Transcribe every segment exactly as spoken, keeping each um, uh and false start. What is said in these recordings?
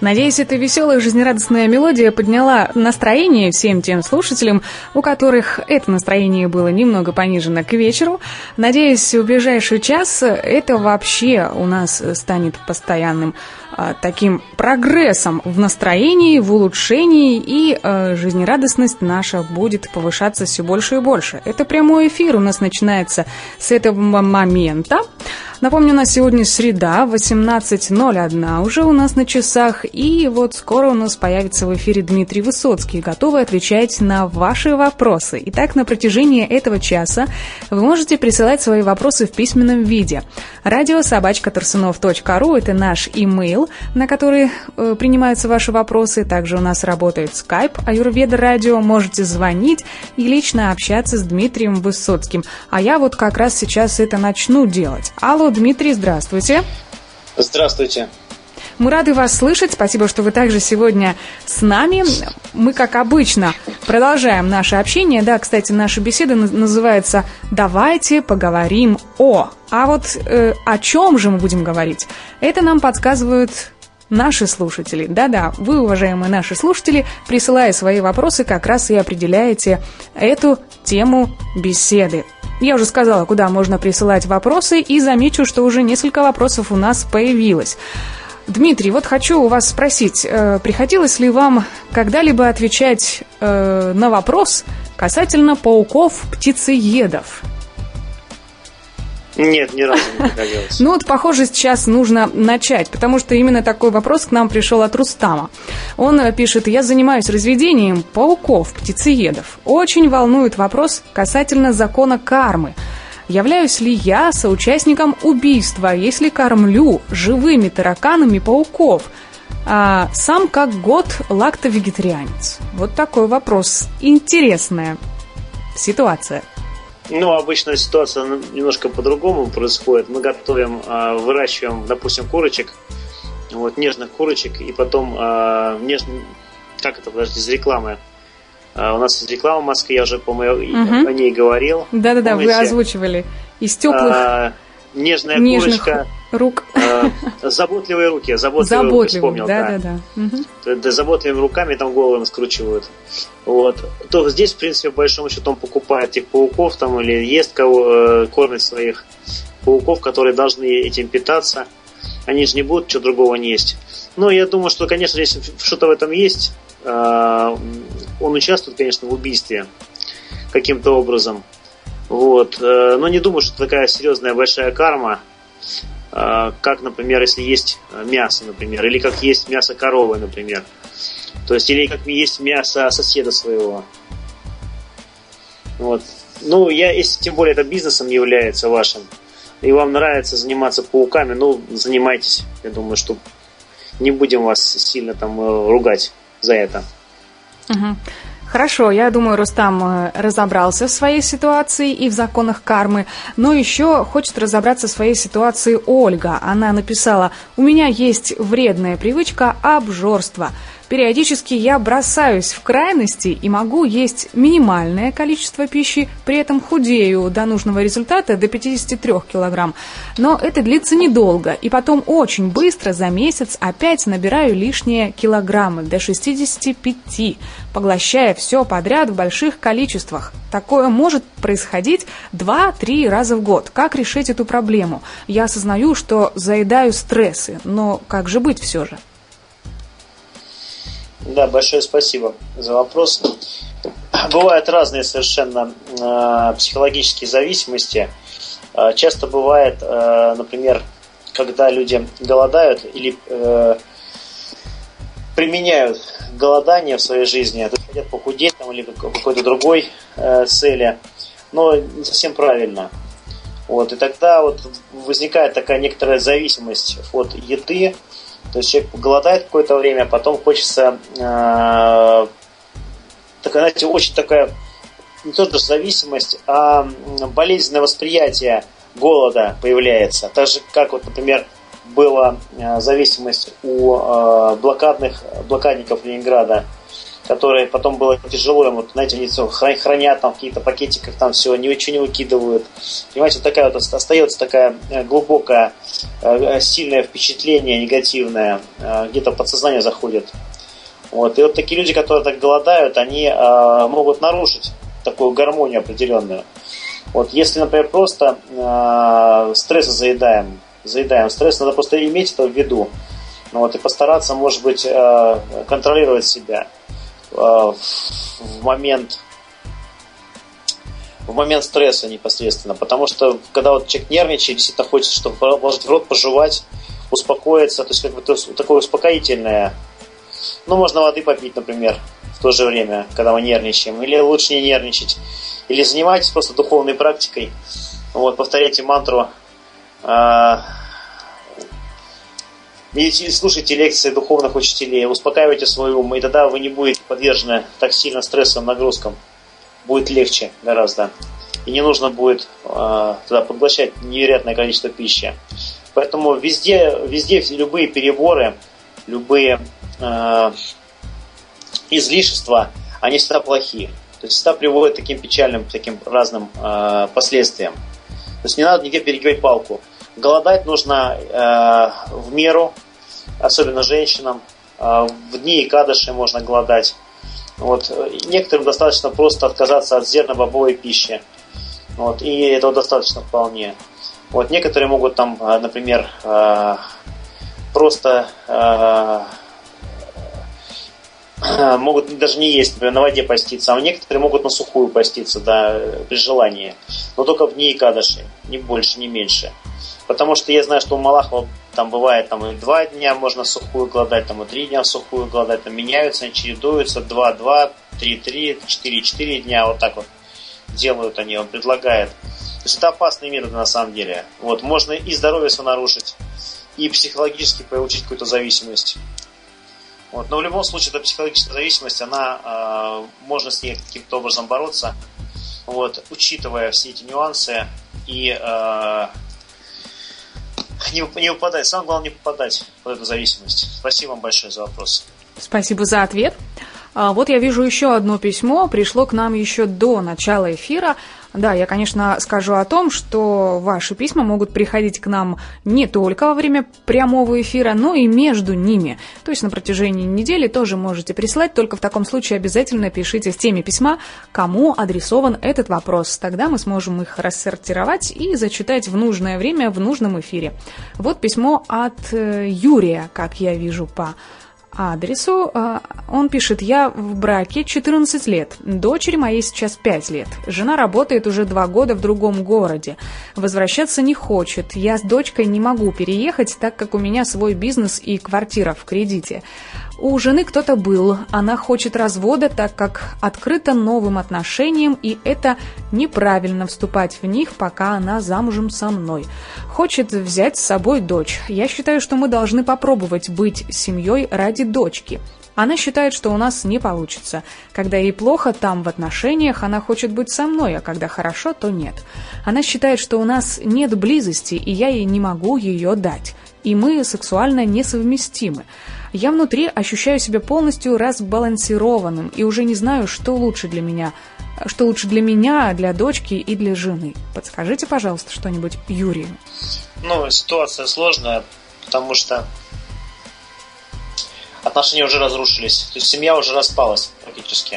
Надеюсь, эта веселая, жизнерадостная мелодия подняла настроение всем тем слушателям, у которых это настроение было немного понижено к вечеру. Надеюсь, в ближайший час это вообще у нас станет постоянным а, таким прогрессом в настроении, в улучшении, и а, жизнерадостность наша будет повышаться все больше и больше. Это прямой эфир у нас начинается с этого момента. Напомню, у нас сегодня среда, восемнадцать ноль один уже у нас на часах, и вот скоро у нас появится в эфире Дмитрий Высоцкий, готовый отвечать на ваши вопросы. Итак, на протяжении этого часа вы можете присылать свои вопросы в письменном виде. радио собака торсунов точка ру – это наш имейл, на который э, принимаются ваши вопросы. Также у нас работает скайп Аюрведа Радио, можете звонить и лично общаться с Дмитрием Высоцким. А я вот как раз сейчас это начну делать. Алло, Дмитрий, здравствуйте. Здравствуйте. Мы рады вас слышать. Спасибо, что вы также сегодня с нами. Мы, как обычно, продолжаем наше общение. Да, кстати, наша беседа называется «Давайте поговорим о». А вот э, о чем же мы будем говорить? Это нам подсказывают наши слушатели. Да-да, вы, уважаемые наши слушатели, присылая свои вопросы, как раз и определяете эту тему беседы. Я уже сказала, куда можно присылать вопросы, и замечу, что уже несколько вопросов у нас появилось. Дмитрий, вот хочу у вас спросить, э, приходилось ли вам когда-либо отвечать э, на вопрос касательно пауков-птицеедов? Нет, ни разу не приходилось. Ну вот, похоже, сейчас нужно начать, потому что именно такой вопрос к нам пришел от Рустама. Он пишет: «Я занимаюсь разведением пауков-птицеедов. Очень волнует вопрос касательно закона кармы. Являюсь ли я соучастником убийства, если кормлю живыми тараканами пауков? А сам как год лактовегетарианец». Вот такой вопрос. Интересная ситуация. Ну, обычно ситуация немножко по-другому происходит. Мы готовим, выращиваем, допустим, курочек, вот, нежных курочек, и потом нежных, как это, подожди, из рекламы. У нас есть реклама в Москве, я уже, по-моему, угу. о ней говорил. Да-да-да, вы озвучивали. Из теплых, а, нежная нежных курочка, рук. А, заботливые руки, заботливые, заботливые руки, вспомнил, да. да, да, да. Да, заботливыми руками там голову скручивают. Вот. То здесь, в принципе, по большому счету, он покупает этих пауков там, или ест кого, кормит своих пауков, которые должны этим питаться. Они же не будут что другого не есть. Но я думаю, что, конечно, если что-то в этом есть, он участвует, конечно, в убийстве каким-то образом. Вот. Но не думаю, что такая серьезная большая карма, как, например, если есть мясо, например, или как есть мясо коровы, например. То есть, или как есть мясо соседа своего. Вот. Ну, я, если тем более это бизнесом является вашим, и вам нравится заниматься пауками, ну, занимайтесь. Я думаю, что не будем вас сильно там ругать за это. Угу. Хорошо, я думаю, Рустам разобрался в своей ситуации и в законах кармы, но еще хочет разобраться в своей ситуации Ольга. Она написала: «У меня есть вредная привычка обжорства. Периодически я бросаюсь в крайности и могу есть минимальное количество пищи, при этом худею до нужного результата, до пятьдесят три килограмм. Но это длится недолго, и потом очень быстро, за месяц, опять набираю лишние килограммы, до шестьдесят пять, поглощая все подряд в больших количествах. Такое может происходить два-три раза в год. Как решить эту проблему? Я осознаю, что заедаю стрессы, но как же быть все же?» Да, большое спасибо за вопрос. Бывают разные совершенно э, психологические зависимости. Э, часто бывает, э, например, когда люди голодают или э, применяют голодание в своей жизни, то есть хотят похудеть там, или по какой-то другой э, цели, но не совсем правильно. Вот, и тогда вот возникает такая некоторая зависимость от еды. То есть человек голодает какое-то время, а потом хочется, э, такая, знаете, очень такая, не то что зависимость, а болезненное восприятие голода появляется. Так же, как, вот, например, была э, зависимость у э, блокадных, блокадников Ленинграда которые потом было тяжело им, вот, знаете, они все хранят там в каких-то пакетиках, там все, ничего не выкидывают. Понимаете, вот такая вот остается такая глубокое, сильное впечатление негативное, где-то в подсознание заходит. Вот. И вот такие люди, которые так голодают, они э, могут нарушить такую гармонию определенную. Вот. Если, например, просто э, стресс заедаем, заедаем стресс, надо просто иметь это в виду. Вот, и постараться, может быть, э, контролировать себя э, в, в момент в момент стресса непосредственно. Потому что, когда вот человек нервничает, действительно хочется, чтобы положить в рот, пожевать, успокоиться. То есть, как бы такое успокоительное. Ну, можно воды попить, например, в то же время, когда мы нервничаем. Или лучше не нервничать. Или занимайтесь просто духовной практикой. Вот, повторяйте мантру. Э, Слушайте лекции духовных учителей, успокаивайте свой ум, и тогда вы не будете подвержены так сильно стрессовым нагрузкам. Будет легче гораздо. И не нужно будет э, тогда поглощать невероятное количество пищи. Поэтому везде, везде любые переборы, любые э, излишества, они всегда плохие. То есть всегда приводят к таким печальным, таким разным э, последствиям. То есть не надо нигде перегибать палку. Голодать нужно э, в меру, особенно женщинам. Э, в дни Экадаши можно голодать. Вот. Некоторым достаточно просто отказаться от зерно-бобовой пищи. Вот. И этого достаточно вполне. Вот. Некоторые могут там, например, э, просто э, могут даже не есть, например, на воде поститься, а некоторые могут на сухую поститься, да, при желании. Но только в дни Экадаши, ни больше, ни меньше. Потому что я знаю, что у Малахова там бывает там и два дня можно сухую голодать, там и три дня сухую голодать, там меняются, они чередуются, два-два, три-три, четыре-четыре дня, вот так вот делают они, он предлагает. То есть это опасные методы на самом деле. Вот, можно и здоровье свое нарушить, и психологически получить какую-то зависимость. Вот. Но в любом случае, эта психологическая зависимость, она, э, можно с ней каким-то образом бороться, вот, учитывая все эти нюансы и э, не, не упадать. Самое главное, не попадать в эту зависимость. Спасибо вам большое за вопрос. Спасибо за ответ. Вот я вижу еще одно письмо, пришло к нам еще до начала эфира. Да, я, конечно, скажу о том, что ваши письма могут приходить к нам не только во время прямого эфира, но и между ними. То есть на протяжении недели тоже можете прислать, только в таком случае обязательно пишите в теме письма, кому адресован этот вопрос. Тогда мы сможем их рассортировать и зачитать в нужное время в нужном эфире. Вот письмо от Юрия, как я вижу по адресу. Он пишет: я в браке четырнадцать лет, дочери моей сейчас пять лет. Жена работает уже два года в другом городе. Возвращаться не хочет. Я с дочкой не могу переехать, так как у меня свой бизнес и квартира в кредите. У жены кто-то был, она хочет развода, так как открыта новым отношениям, и это неправильно вступать в них, пока она замужем со мной. Хочет взять с собой дочь. Я считаю, что мы должны попробовать быть семьей ради дочки. Она считает, что у нас не получится. Когда ей плохо там в отношениях, она хочет быть со мной, а когда хорошо, то нет. Она считает, что у нас нет близости, и я ей не могу ее дать. И мы сексуально несовместимы. Я внутри ощущаю себя полностью разбалансированным и уже не знаю, что лучше для меня. Что лучше для меня, для дочки и для жены. Подскажите, пожалуйста, что-нибудь Юрию. Ну, ситуация сложная, потому что отношения уже разрушились. То есть семья уже распалась практически.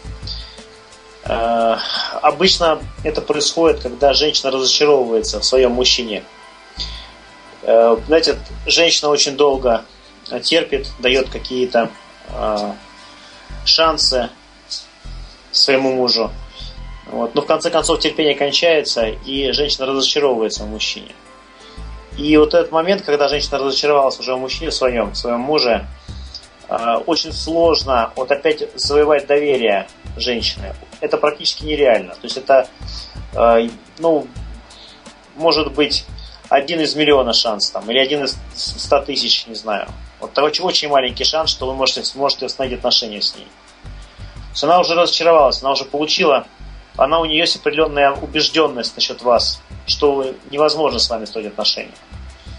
Э-э- обычно это происходит, когда женщина разочаровывается в своем мужчине. Э-э- знаете, женщина очень долго терпит, дает какие-то э, шансы своему мужу. Вот. Но в конце концов терпение кончается, и женщина разочаровывается в мужчине. И вот этот момент, когда женщина разочаровалась уже в мужчине своем, в своем муже, э, очень сложно вот опять завоевать доверие женщины. Это практически нереально. То есть это, э, ну, может быть, один из миллиона шанс, там, или один из ста тысяч, не знаю. Вот очень, очень маленький шанс, что вы можете, сможете установить отношения с ней. То есть она уже разочаровалась, она уже получила, она у нее есть определенная убежденность насчет вас, что невозможно с вами строить отношения.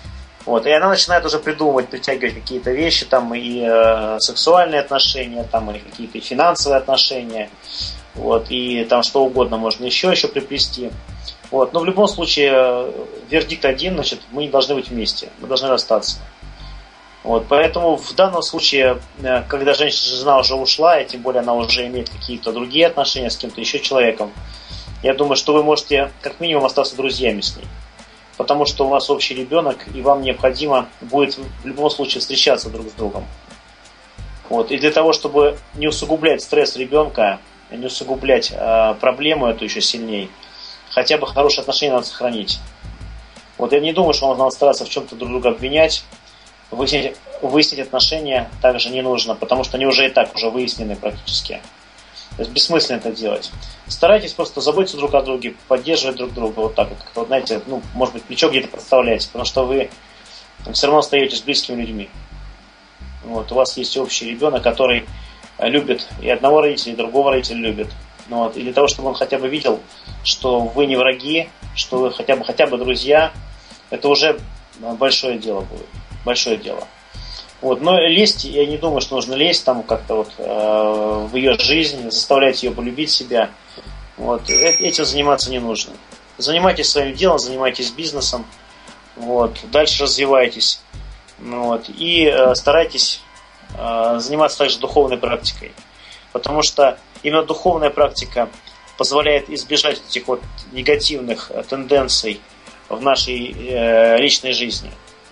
Вот, и она начинает уже придумывать, притягивать какие-то вещи, там и э, сексуальные отношения, там и какие-то финансовые отношения, вот, и там что угодно можно еще, еще приплести. Вот, но в любом случае вердикт один, значит, мы не должны быть вместе, мы должны расстаться. Вот, поэтому в данном случае, когда женщина, жена уже ушла, и тем более она уже имеет какие-то другие отношения с кем-то еще человеком, я думаю, что вы можете как минимум остаться друзьями с ней. Потому что у вас общий ребенок, и вам необходимо будет в любом случае встречаться друг с другом. Вот. И для того, чтобы не усугублять стресс ребенка, не усугублять э, проблему эту еще сильнее, хотя бы хорошие отношения надо сохранить. Вот я не думаю, что надо стараться в чем-то друг друга обвинять. Выяснить, выяснить отношения также не нужно, потому что они уже и так уже выяснены практически. То есть бессмысленно это делать. Старайтесь просто заботиться друг о друге, поддерживать друг друга вот так вот, как-то, вот, знаете, ну, может быть, плечо где-то подставляете, потому что вы все равно остаетесь с близкими людьми. Вот, у вас есть общий ребенок, который любит и одного родителя, и другого родителя любит. Ну, вот, и для того, чтобы он хотя бы видел, что вы не враги, что вы хотя бы, хотя бы друзья, это уже большое дело будет. Большое дело. Вот. Но лезть, я не думаю, что нужно лезть там как-то вот, э, в ее жизнь, заставлять ее полюбить себя. Вот. Этим заниматься не нужно. Занимайтесь своим делом, занимайтесь бизнесом. Вот. Дальше развивайтесь. Вот. И э, старайтесь э, заниматься также духовной практикой. Потому что именно духовная практика позволяет избежать этих вот негативных тенденций в нашей э, личной жизни.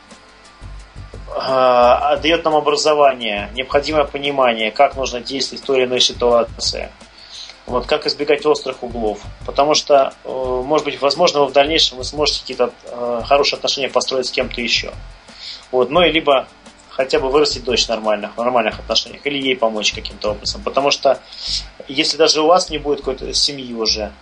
Дает нам образование, необходимое понимание, как нужно действовать в той или иной ситуации, вот, как избегать острых углов. Потому что, может быть, возможно, вы в дальнейшем вы сможете какие-то хорошие отношения построить с кем-то еще. Вот, ну и либо хотя бы вырастить дочь в нормальных, в нормальных отношениях, или ей помочь каким-то образом. Потому что если даже у вас не будет какой-то семьи уже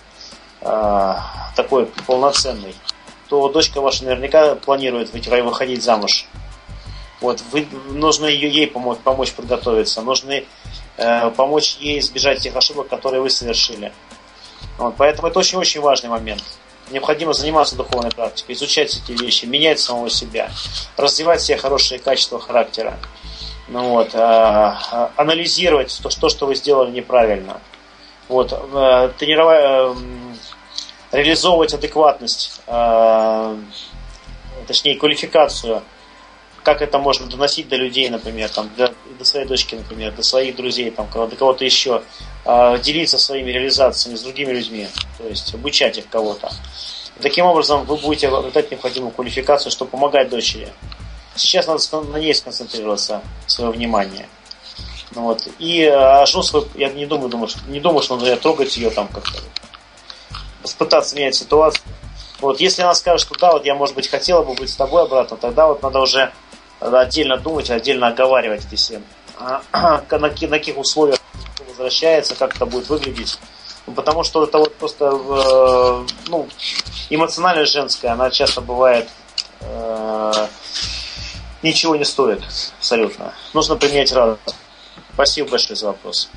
э, такой полноценной, то дочка ваша наверняка планирует выходить замуж. Вот, вы, нужно ее, ей помочь, помочь подготовиться, нужно э, помочь ей избежать тех ошибок, которые вы совершили. Вот, поэтому это очень-очень важный момент. Необходимо заниматься духовной практикой, изучать эти вещи, менять самого себя, развивать все хорошие качества характера, ну, вот, э, анализировать то, что, что вы сделали неправильно, вот, э, тренировать, э, реализовывать адекватность, э, точнее квалификацию, как это можно доносить до людей, например, там, до, до своей дочки, например, до своих друзей, там, до кого-то еще, э, делиться своими реализациями с другими людьми, то есть обучать их кого-то. Таким образом, вы будете обретать необходимую квалификацию, чтобы помогать дочери. Сейчас надо на ней сконцентрироваться, свое внимание. Ну, вот. И а жену свою, я не думаю, думаю, что, не думаю, что надо трогать ее там как-то. Пытаться менять ситуацию. Вот. Если она скажет, что да, вот я, может быть, хотела бы быть с тобой обратно, тогда вот надо уже отдельно думать, отдельно оговаривать эти все. На каких условиях возвращается, как это будет выглядеть. Потому что это вот просто э, ну, эмоциональность женская, она часто бывает э, ничего не стоит абсолютно. Нужно применять разум. Спасибо большое за вопрос.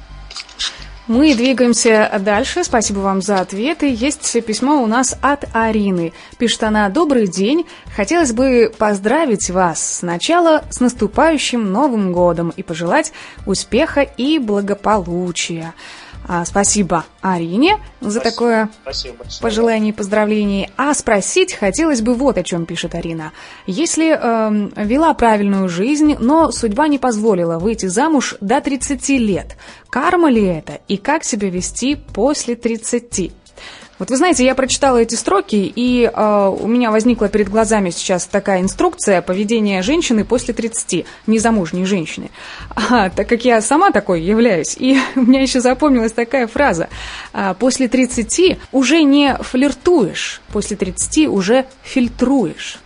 Мы двигаемся дальше. Спасибо вам за ответы. Есть письмо у нас от Арины. Пишет она: «Добрый день. Хотелось бы поздравить вас сначала с наступающим Новым годом и пожелать успеха и благополучия». А, спасибо Арине за спасибо. такое спасибо пожелание и поздравление. А спросить хотелось бы вот о чем пишет Арина. Если э, вела правильную жизнь, но судьба не позволила выйти замуж до тридцати лет, карма ли это и как себя вести после тридцати? Вот вы знаете, я прочитала эти строки, и э, у меня возникла перед глазами сейчас такая инструкция поведения женщины после тридцати, незамужней женщины. А, так как я сама такой являюсь, и у меня еще запомнилась такая фраза: а, после тридцати уже не флиртуешь, после тридцати уже фильтруешь.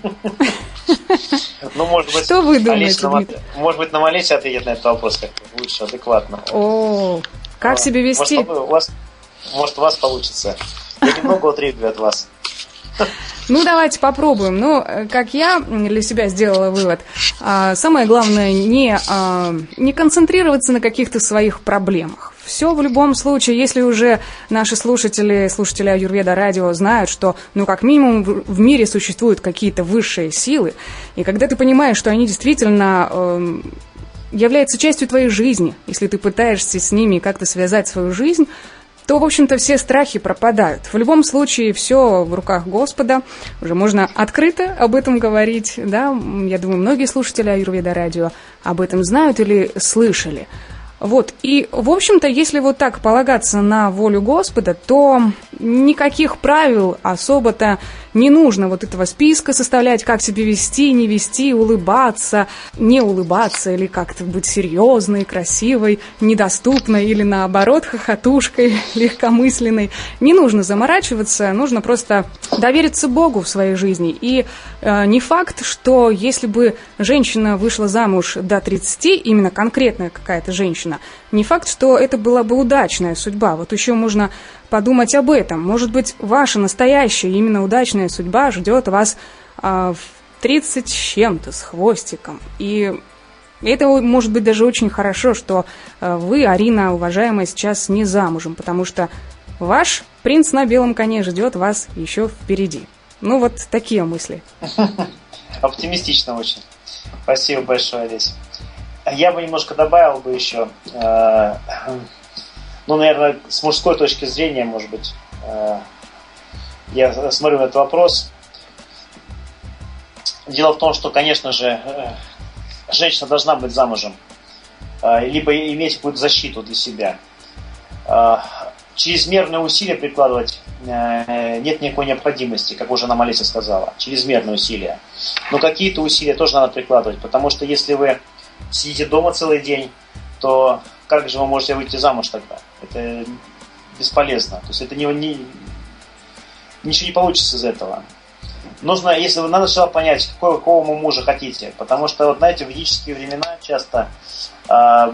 Ну, может быть, что вы думаете, Дмитрий? Может быть, нам Олеся ответит на этот вопрос как-то лучше, адекватно. О, как себя вести? Может, у вас Может, у вас получится. Я немного утрирую от вас. Ну, давайте попробуем. Ну, как я для себя сделала вывод, самое главное не, не концентрироваться на каких-то своих проблемах. Все в любом случае, если уже наши слушатели, слушатели Аюрведа радио знают, что, ну, как минимум в мире существуют какие-то высшие силы, и когда ты понимаешь, что они действительно э, являются частью твоей жизни, если ты пытаешься с ними как-то связать свою жизнь, то, в общем-то, все страхи пропадают. В любом случае, все в руках Господа. Уже можно открыто об этом говорить, да? Я думаю, многие слушатели Аюрведа радио об этом знают или слышали. Вот, и, в общем-то, если вот так полагаться на волю Господа, то никаких правил особо-то не нужно вот этого списка составлять, как себя вести, не вести, улыбаться, не улыбаться, или как-то быть серьезной, красивой, недоступной, или наоборот, хохотушкой, легкомысленной. Не нужно заморачиваться, нужно просто довериться Богу в своей жизни. И э, не факт, что если бы женщина вышла замуж до тридцати, именно конкретная какая-то женщина, не факт, что это была бы удачная судьба. Вот еще можно подумать об этом. Может быть, ваша настоящая, именно удачная судьба ждет вас а, в тридцать с чем-то, с хвостиком. И это может быть даже очень хорошо, что а, вы, Арина, уважаемая, сейчас не замужем, потому что ваш принц на белом коне ждет вас еще впереди. Ну, вот такие мысли. Оптимистично очень. Спасибо большое, Олеся. Я бы немножко добавил бы еще, э, ну, наверное, с мужской точки зрения, может быть, э, я смотрю на этот вопрос. Дело в том, что, конечно же, э, женщина должна быть замужем, э, либо иметь какую-то защиту для себя. Э, чрезмерные усилия прикладывать э, нет никакой необходимости, как уже нам Олеся сказала, чрезмерные усилия. Но какие-то усилия тоже надо прикладывать, потому что если вы сидите дома целый день, то как же вы можете выйти замуж тогда? Это бесполезно. То есть это не, не, ничего не получится из этого. Нужно, если вы надо сначала понять, какого, какого вы мужа хотите. Потому что, вот знаете, в ведические времена часто э,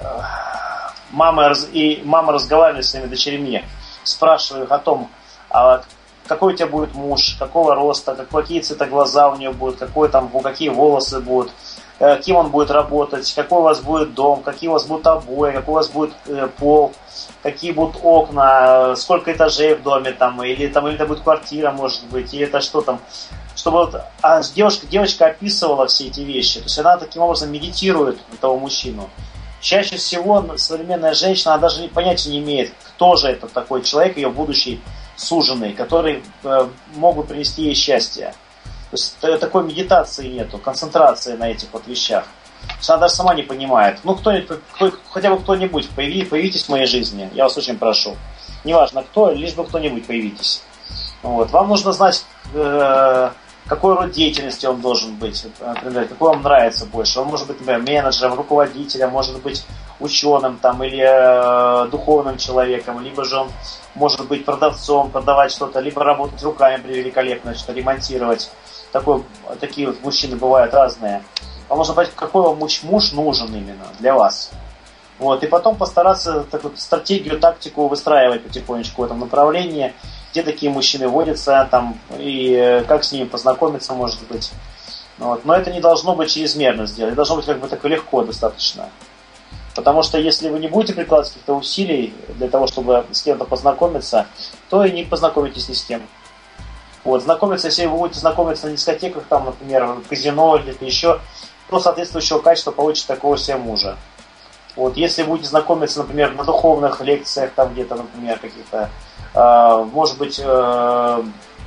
мамы, и мамы разговаривали с своими дочерьми, спрашивая их о том, а какой у тебя будет муж, какого роста, какие цвета глаза у нее будут, какой там, какие волосы будут, кем он будет работать, какой у вас будет дом, какие у вас будут обои, какой у вас будет э, пол, какие будут окна, сколько этажей в доме, там, или, там, или это будет квартира, может быть, или это что там. Чтобы вот, а девушка, девочка описывала все эти вещи. То есть она таким образом медитирует этого мужчину. Чаще всего современная женщина, она даже понятия не имеет, кто же это такой человек, ее будущий суженый, который э, мог бы принести ей счастье. То есть такой медитации нету, концентрации на этих вот вещах. То есть она даже сама не понимает. Ну, кто-нибудь, кто, хотя бы кто-нибудь, появи, появитесь в моей жизни, я вас очень прошу. Неважно кто, лишь бы кто-нибудь появитесь. Вот. Вам нужно знать, э, какой род деятельности он должен быть, например, какой вам нравится больше. Он может быть, например, менеджером, руководителем, может быть ученым там, или э, духовным человеком, либо же он может быть продавцом, продавать что-то, либо работать руками великолепно, что-то ремонтировать. Такой, такие вот мужчины бывают разные. Вам нужно понять, какой вам муж, муж нужен именно для вас. Вот, и потом постараться так вот, стратегию, тактику выстраивать потихонечку в этом направлении, где такие мужчины водятся, там, и как с ними познакомиться, может быть. Вот. Но это не должно быть чрезмерно сделано, это должно быть как бы так легко достаточно. Потому что если вы не будете прикладывать каких-то усилий для того, чтобы с кем-то познакомиться, то и не познакомитесь ни с кем. Вот, знакомиться, если вы будете знакомиться на дискотеках, там, например, в казино или еще, то соответствующего качества получите такого себе мужа. Вот, если будете знакомиться, например, на духовных лекциях, там где-то, например, каких-то, э, может быть, э,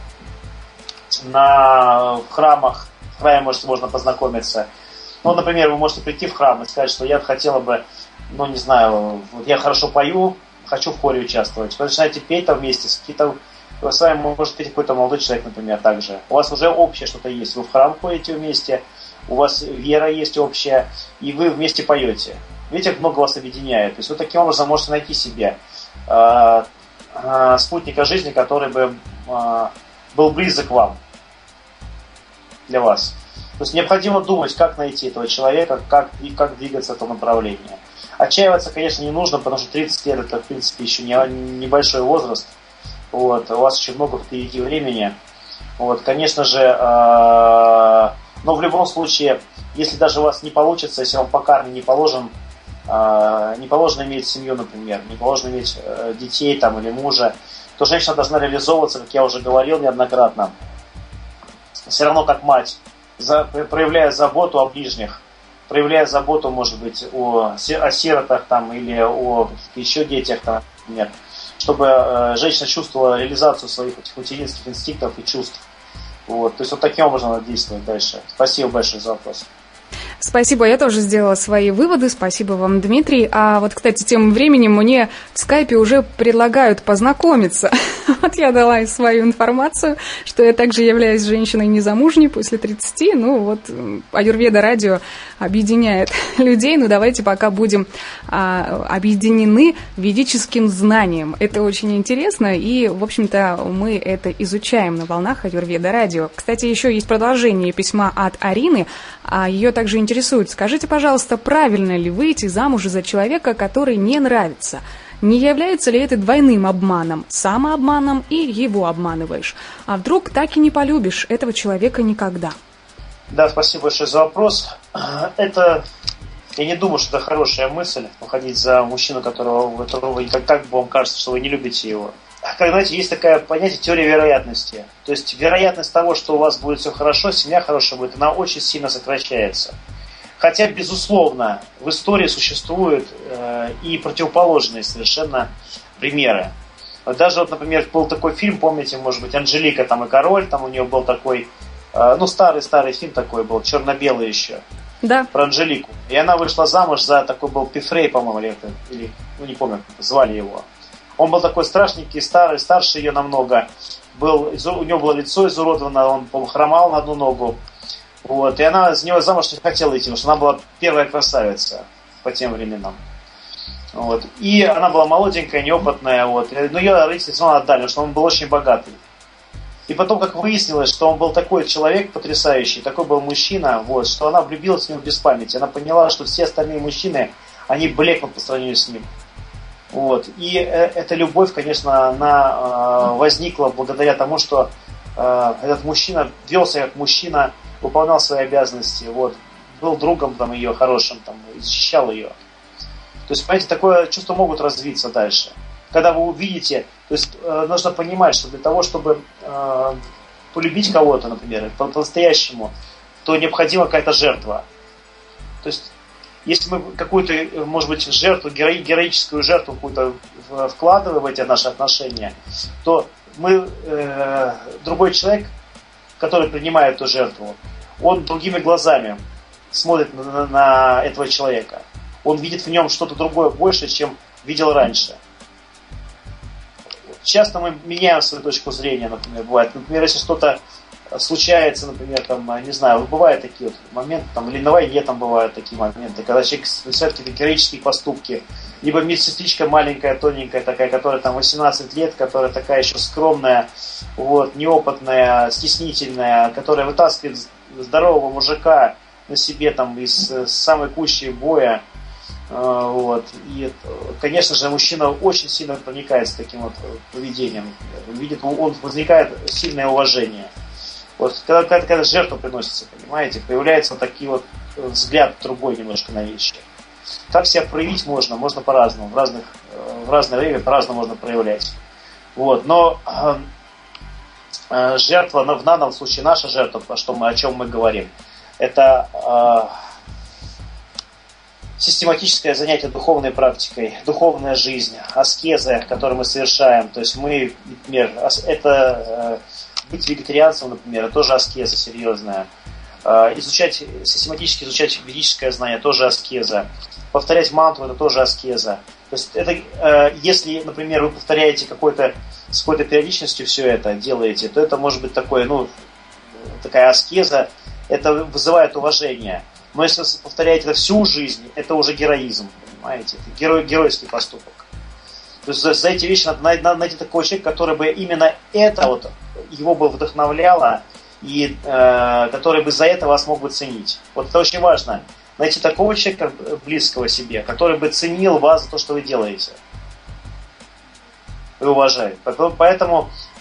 на храмах, в храме может, можно познакомиться. Ну, например, вы можете прийти в храм и сказать, что я хотела бы, ну, не знаю, вот я хорошо пою, хочу в хоре участвовать. Вы начинаете петь там вместе с какие-то... С вами может петь какой-то молодой человек, например, также. У вас уже общее что-то есть. Вы в храм ходите вместе, у вас вера есть общая, и вы вместе поете. Видите, как много вас объединяет. То есть вы таким образом можете найти себе э, э, спутника жизни, который бы э, был близок к вам, для вас. То есть необходимо думать, как найти этого человека, как, и как двигаться в этом направлении. Отчаиваться, конечно, не нужно, потому что тридцать лет это, в принципе, еще не, небольшой возраст. Вот, у вас еще много впереди времени. Вот, конечно же, э, но в любом случае, если даже у вас не получится, если вам по карме не положен, э, не положено иметь семью, например, не положено иметь э, детей там, или мужа, то женщина должна реализовываться, как я уже говорил неоднократно, все равно как мать, за, проявляя заботу о ближних, проявляя заботу, может быть, о, о сиротах там, или о еще детях, там, например, чтобы э, женщина чувствовала реализацию своих этих материнских инстинктов и чувств. Вот. То есть вот таким образом надо действовать дальше. Спасибо большое за вопрос. Спасибо, я тоже сделала свои выводы. Спасибо вам, Дмитрий. А вот, кстати, тем временем мне в скайпе уже предлагают познакомиться. Вот я дала свою информацию, что я также являюсь женщиной незамужней после тридцати. Ну вот, Аюрведа радио объединяет людей. Ну давайте пока будем а, объединены ведическим знанием. Это очень интересно, и, в общем-то, мы это изучаем на волнах Аюрведа радио. Кстати, еще есть продолжение письма от Арины, а ее также интересует. Скажите, пожалуйста, правильно ли выйти замуж за человека, который не нравится? Не является ли это двойным обманом, самообманом, и его обманываешь? А вдруг так и не полюбишь этого человека никогда? Да, спасибо большое за вопрос. Это, я не думаю, что это хорошая мысль, выходить за мужчину, которого, которого как, как бы вам кажется, что вы не любите его. Как, знаете, есть такое понятие теория вероятности. То есть вероятность того, что у вас будет все хорошо, семья хорошая будет, она очень сильно сокращается. Хотя, безусловно, в истории существуют э, и противоположные совершенно примеры. Вот даже, вот, например, был такой фильм, помните, может быть, «Анжелика там и король», там у нее был такой, э, ну, старый-старый фильм такой был, черно-белый еще, да. Про Анжелику. И она вышла замуж за такой был Пифрей, по-моему, или, или ну, не помню, как звали его. Он был такой страшненький, старый, старше ее намного. Был, у него было лицо изуродовано, он, по-моему, хромал на одну ногу. Вот, и она за него замуж не хотела идти, потому что она была первая красавица по тем временам. Вот. И она была молоденькая, неопытная. Вот. Но ее родители все равно отдали, потому что он был очень богатый. И потом, как выяснилось, что он был такой человек потрясающий, такой был мужчина, вот, что она влюбилась в него без памяти. Она поняла, что все остальные мужчины, они блекнут по сравнению с ним. Вот. И эта любовь, конечно, она возникла благодаря тому, что этот мужчина вел себя как мужчина, выполнял свои обязанности, вот, был другом там, ее хорошим, там, защищал ее. То есть, понимаете, такое чувство могут развиться дальше. Когда вы увидите, то есть э, нужно понимать, что для того, чтобы э, полюбить кого-то, например, по- по-настоящему, то необходима какая-то жертва. То есть, если мы какую-то, может быть, жертву, геро- героическую жертву какую-то вкладываем в эти наши отношения, то мы, э, другой человек, который принимает эту жертву, он другими глазами смотрит на, на, на этого человека. Он видит в нем что-то другое больше, чем видел раньше. Часто мы меняем свою точку зрения, например, бывает. Например, если что-то случается, например, там, не знаю, бывают такие вот моменты, там, или на войне там бывают такие моменты, когда человек совершает какие-то героические поступки, либо медсестричка маленькая, тоненькая такая, которая там восемнадцать лет, которая такая еще скромная, вот, неопытная, стеснительная, которая вытаскивает здорового мужика на себе там из самой кучи боя, вот, и, конечно же, мужчина очень сильно проникается таким вот поведением, он видит, он возникает сильное уважение. Вот, когда, когда, когда жертва приносится, понимаете, появляется вот такой вот взгляд другой немножко на вещи. Как себя проявить можно? Можно по-разному. В, разных, в разное время по-разному можно проявлять. Вот. Но э, э, жертва, в данном случае наша жертва, о, что мы, о чем мы говорим, это э, систематическое занятие духовной практикой, духовная жизнь, аскезы, которые мы совершаем. То есть мы, например, это... Э, быть вегетарианцем, например, это тоже аскеза серьезная. Изучать, систематически изучать ведическое знание, тоже аскеза. Повторять мантру, это тоже аскеза. То есть это, если, например, вы повторяете какой-то, с какой-то периодичностью все это делаете, то это может быть такое, ну, такая аскеза, это вызывает уважение. Но если вы повторяете это всю жизнь, это уже героизм, понимаете? Это герой, геройский поступок. То есть за эти вещи надо, надо найти такого человека, который бы именно это вот его бы вдохновляло и э, который бы за это вас мог бы ценить. Вот это очень важно. Найти такого человека близкого себе, который бы ценил вас за то, что вы делаете. И уважает. Поэтому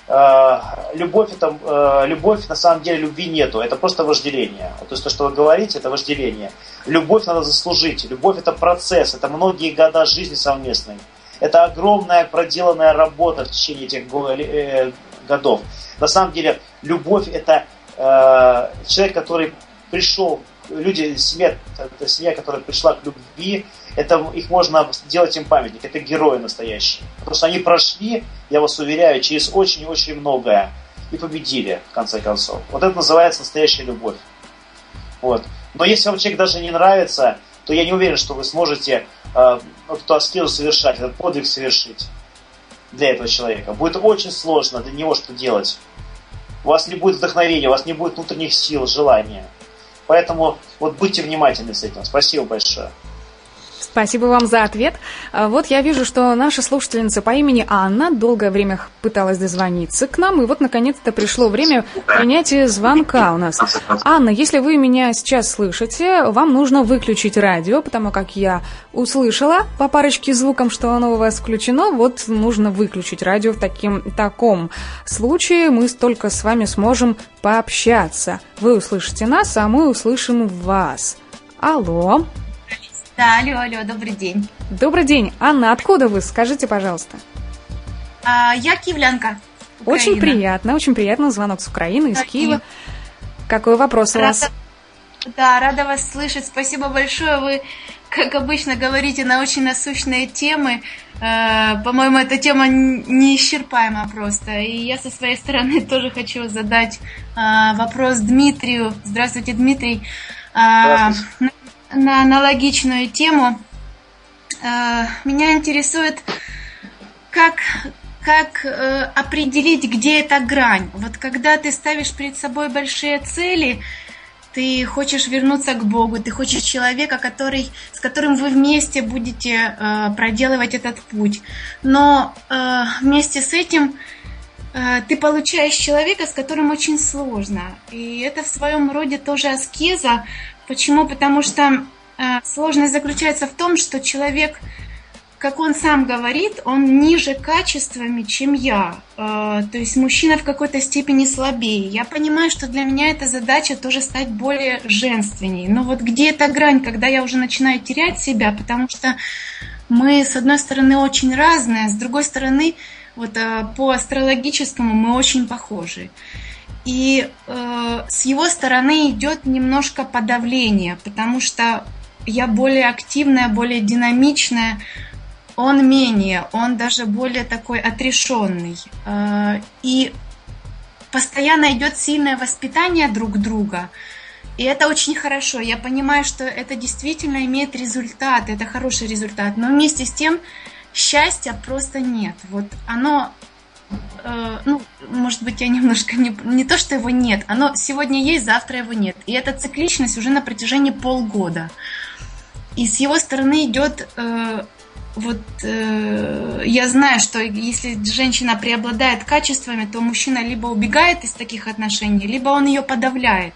э, любовь, это, э, любовь, на самом деле, любви нету. Это просто вожделение. То есть то, что вы говорите, это вожделение. Любовь надо заслужить. Любовь – это процесс, это многие года жизни совместной. Это огромная проделанная работа в течение этих годов. На самом деле, любовь – это э, человек, который пришел, люди, семья, семья, которая пришла к любви, это, их можно делать им памятник. Это герои настоящие. Потому что они прошли, я вас уверяю, через очень-очень многое и победили, в конце концов. Вот это называется настоящая любовь. Вот. Но если вам человек даже не нравится, то я не уверен, что вы сможете э, эту аскезу совершать, этот подвиг совершить для этого человека. Будет очень сложно для него что делать. У вас не будет вдохновения, у вас не будет внутренних сил, желания. Поэтому вот будьте внимательны с этим. Спасибо большое. Спасибо вам за ответ. Вот я вижу, что наша слушательница по имени Анна долгое время пыталась дозвониться к нам, и вот наконец-то пришло время принятия звонка у нас. Анна, если вы меня сейчас слышите, вам нужно выключить радио, потому как я услышала по парочке звукам, что оно у вас включено. Вот нужно выключить радио. В таким, таком случае мы только с вами сможем пообщаться. Вы услышите нас, а мы услышим вас. Алло. Да, алло, алло, добрый день. Добрый день. Анна, откуда вы? Скажите, пожалуйста. А, я киевлянка. Украина. Очень приятно, очень приятно. Звонок с Украины, из Киева. Какой вопрос у вас? Да, рада вас слышать. Спасибо большое. Вы, как обычно, говорите на очень насущные темы. По-моему, эта тема неисчерпаема просто. И я со своей стороны тоже хочу задать вопрос Дмитрию. Здравствуйте, Дмитрий. Здравствуйте. На аналогичную тему. Меня интересует, как, как определить, где эта грань. Вот когда ты ставишь перед собой большие цели, ты хочешь вернуться к Богу, ты хочешь человека, который, с которым вы вместе будете проделывать этот путь. Но вместе с этим ты получаешь человека, с которым очень сложно. И это в своем роде тоже аскеза. Почему? Потому что э, сложность заключается в том, что человек, как он сам говорит, он ниже качествами, чем я. Э, то есть мужчина в какой-то степени слабее. Я понимаю, что для меня эта задача тоже стать более женственней. Но вот где эта грань, когда я уже начинаю терять себя, потому что мы, с одной стороны, очень разные, а с другой стороны, вот э, по астрологическому мы очень похожи. И э, с его стороны идет немножко подавление, потому что я более активная, более динамичная, он менее, он даже более такой отрешенный. Э, и постоянно идет сильное воспитание друг друга, и это очень хорошо. Я понимаю, что это действительно имеет результат, это хороший результат, но вместе с тем счастья просто нет. Вот оно... Ну, может быть, я немножко не, не то, что его нет, оно сегодня есть, завтра его нет. И эта цикличность уже на протяжении полгода. И с его стороны идет, э, вот э, я знаю, что если женщина преобладает качествами, то мужчина либо убегает из таких отношений, либо он ее подавляет.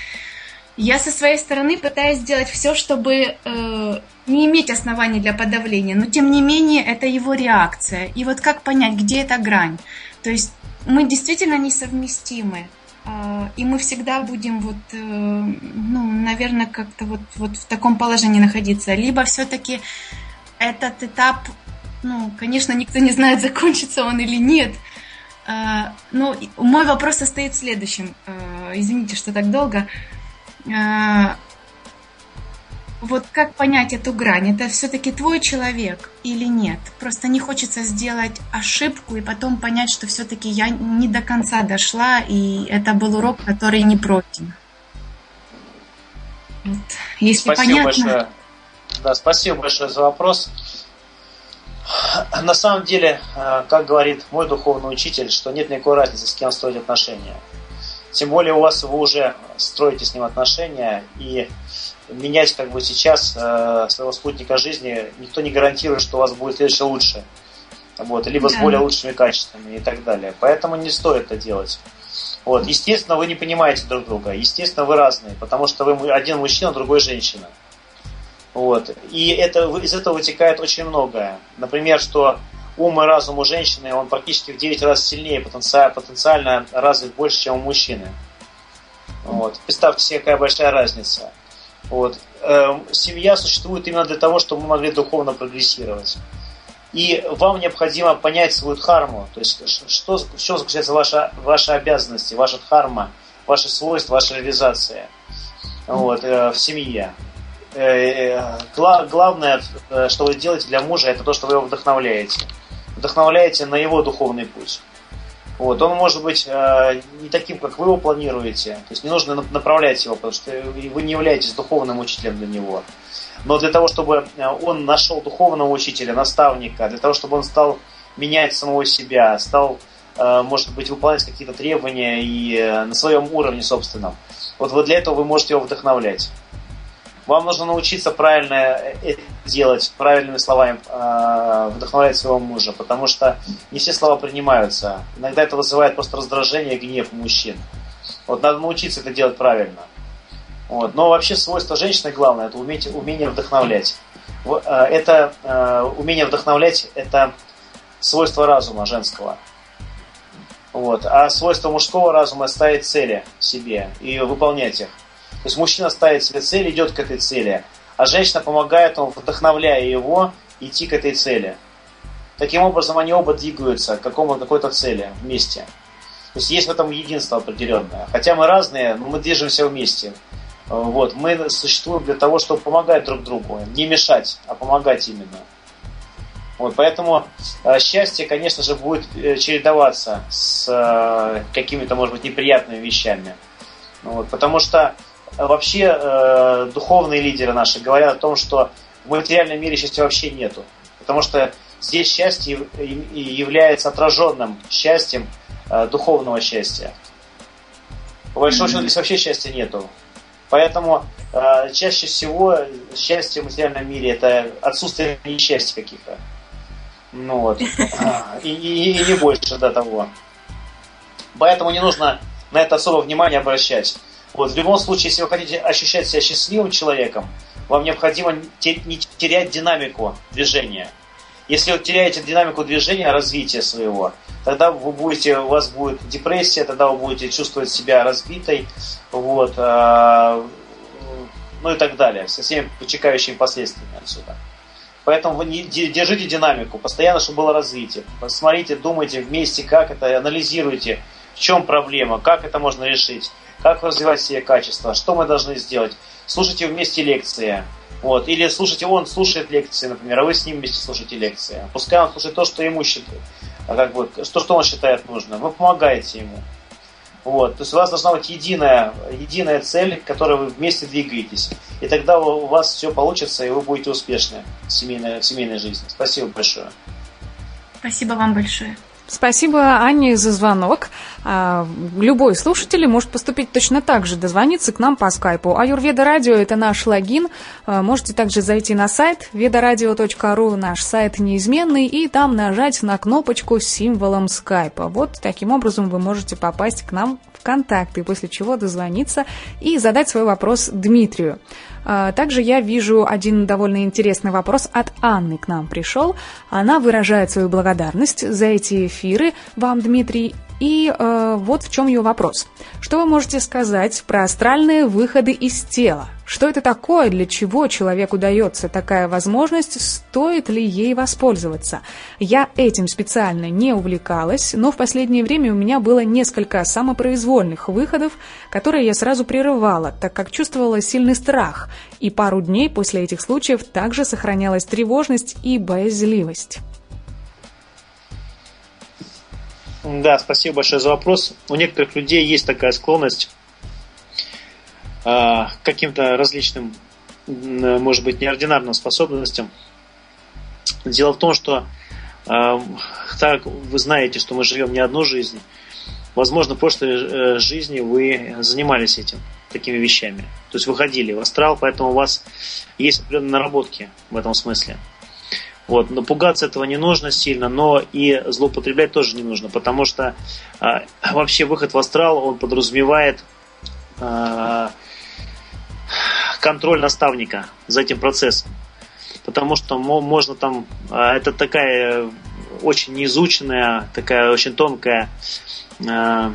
Я со своей стороны пытаюсь сделать все, чтобы э, не иметь оснований для подавления, но тем не менее это его реакция. И вот как понять, где эта грань? То есть мы действительно несовместимы, э, и мы всегда будем, вот, э, ну, наверное, как-то вот, вот в таком положении находиться. Либо все-таки этот этап, ну, конечно, никто не знает, закончится он или нет. Э, но мой вопрос состоит в следующем. Э, извините, что так долго. Вот как понять эту грань? Это все-таки твой человек или нет? Просто не хочется сделать ошибку и потом понять, что все-таки я не до конца дошла, и это был урок, который не пройден. Вот. Если спасибо понятно... большое. Да, спасибо большое за вопрос. На самом деле, как говорит мой духовный учитель, что нет никакой разницы, с кем строить отношения. Тем более у вас вы уже строите с ним отношения, и менять как бы сейчас э, своего спутника жизни никто не гарантирует, что у вас будет следующее лучше, вот, либо да. с более лучшими качествами и так далее. Поэтому не стоит это делать. Вот. Естественно, вы не понимаете друг друга, естественно, вы разные, потому что вы один мужчина, другой женщина. Вот. И это, из этого вытекает очень многое. Например, что ум и разум у женщины, он практически в девять раз сильнее, потенциально, потенциально развит больше, чем у мужчины. Вот. Представьте себе, какая большая разница. Вот. Семья существует именно для того, чтобы мы могли духовно прогрессировать. И вам необходимо понять свою дхарму, то есть что, в чем заключается ваша, ваша обязанность, ваша дхарма, ваши свойства, ваша реализация вот, в семье. Главное, что вы делаете для мужа, это то, что вы его вдохновляете. Вдохновляете на его духовный путь. Вот. Он может быть не таким, как вы его планируете. То есть не нужно направлять его, потому что вы не являетесь духовным учителем для него. Но для того, чтобы он нашел духовного учителя, наставника, для того, чтобы он стал менять самого себя, стал, может быть, выполнять какие-то требования и на своем уровне собственном, вот, вот для этого вы можете его вдохновлять. Вам нужно научиться правильно это делать, правильными словами вдохновлять своего мужа, потому что не все слова принимаются. Иногда это вызывает просто раздражение и гнев у мужчин. Вот надо научиться это делать правильно. Вот. Но вообще свойство женщины главное, это умение, умение вдохновлять. Это умение вдохновлять, это свойство разума женского. Вот. А свойство мужского разума ставить цели себе и выполнять их. То есть мужчина ставит себе цель, идет к этой цели, а женщина помогает ему, вдохновляя его идти к этой цели. Таким образом они оба двигаются к какому, какой-то цели вместе. То есть есть в этом единство определенное. Хотя мы разные, но мы движемся вместе. Вот. Мы существуем для того, чтобы помогать друг другу. Не мешать, а помогать именно. Вот. Поэтому э, счастье, конечно же, будет чередоваться с э, какими-то, может быть, неприятными вещами. Вот. Потому что э, вообще э, духовные лидеры наши говорят о том, что в материальном мире счастья вообще нету. Потому что здесь счастье является отраженным счастьем э, духовного счастья. По большому счету здесь вообще счастья нету. Поэтому э, чаще всего счастье в материальном мире это отсутствие несчастья каких-то. Ну вот. И, и, и не больше до того. Поэтому не нужно на это особо внимание обращать. Вот. В любом случае, если вы хотите ощущать себя счастливым человеком, вам необходимо не терять динамику движения. Если вы теряете динамику движения, развития своего, тогда вы будете, у вас будет депрессия, тогда вы будете чувствовать себя разбитой, вот, э, ну и так далее, со всеми вытекающими последствиями отсюда. Поэтому вы не, держите динамику, постоянно, чтобы было развитие. Посмотрите, думайте вместе, как это, анализируйте, в чем проблема, как это можно решить, как развивать себе качества, что мы должны сделать. Слушайте вместе лекции. Вот. Или слушайте, он слушает лекции, например, а вы с ним вместе слушаете лекции. Пускай он слушает то, что ему считает, как бы, то, что он считает нужным. Вы помогаете ему. Вот. То есть у вас должна быть единая, единая цель, к которой вы вместе двигаетесь. И тогда у вас все получится, и вы будете успешны в семейной, в семейной жизни. Спасибо большое. Спасибо вам большое. Спасибо, Анне, за звонок. Любой слушатель может поступить точно так же, дозвониться к нам по скайпу. Аюрведа Радио – это наш логин. Можете также зайти на сайт ведарадио точка ру, наш сайт неизменный, и там нажать на кнопочку с символом скайпа. Вот таким образом вы можете попасть к нам в контакты, после чего дозвониться и задать свой вопрос Дмитрию. Также я вижу один довольно интересный вопрос от Анны к нам пришел. Она выражает свою благодарность за эти эфиры вам, Дмитрий. И э, вот в чем ее вопрос. Что вы можете сказать про астральные выходы из тела? Что это такое, для чего человеку дается такая возможность, стоит ли ей воспользоваться? Я этим специально не увлекалась, но в последнее время у меня было несколько самопроизвольных выходов, которые я сразу прерывала, так как чувствовала сильный страх. И пару дней после этих случаев также сохранялась тревожность и боязливость. Да, спасибо большое за вопрос. У некоторых людей есть такая склонность э, к каким-то различным, может быть, неординарным способностям. Дело в том, что э, так вы знаете, что мы живем не одну жизнь. Возможно, в прошлой жизни вы занимались этим, такими вещами. То есть выходили в астрал, поэтому у вас есть определенные наработки в этом смысле. Вот, но пугаться этого не нужно сильно, но и злоупотреблять тоже не нужно, потому что э, вообще выход в астрал, он подразумевает э, контроль наставника за этим процессом, потому что можно там, э, это такая очень неизученная, такая очень тонкая э,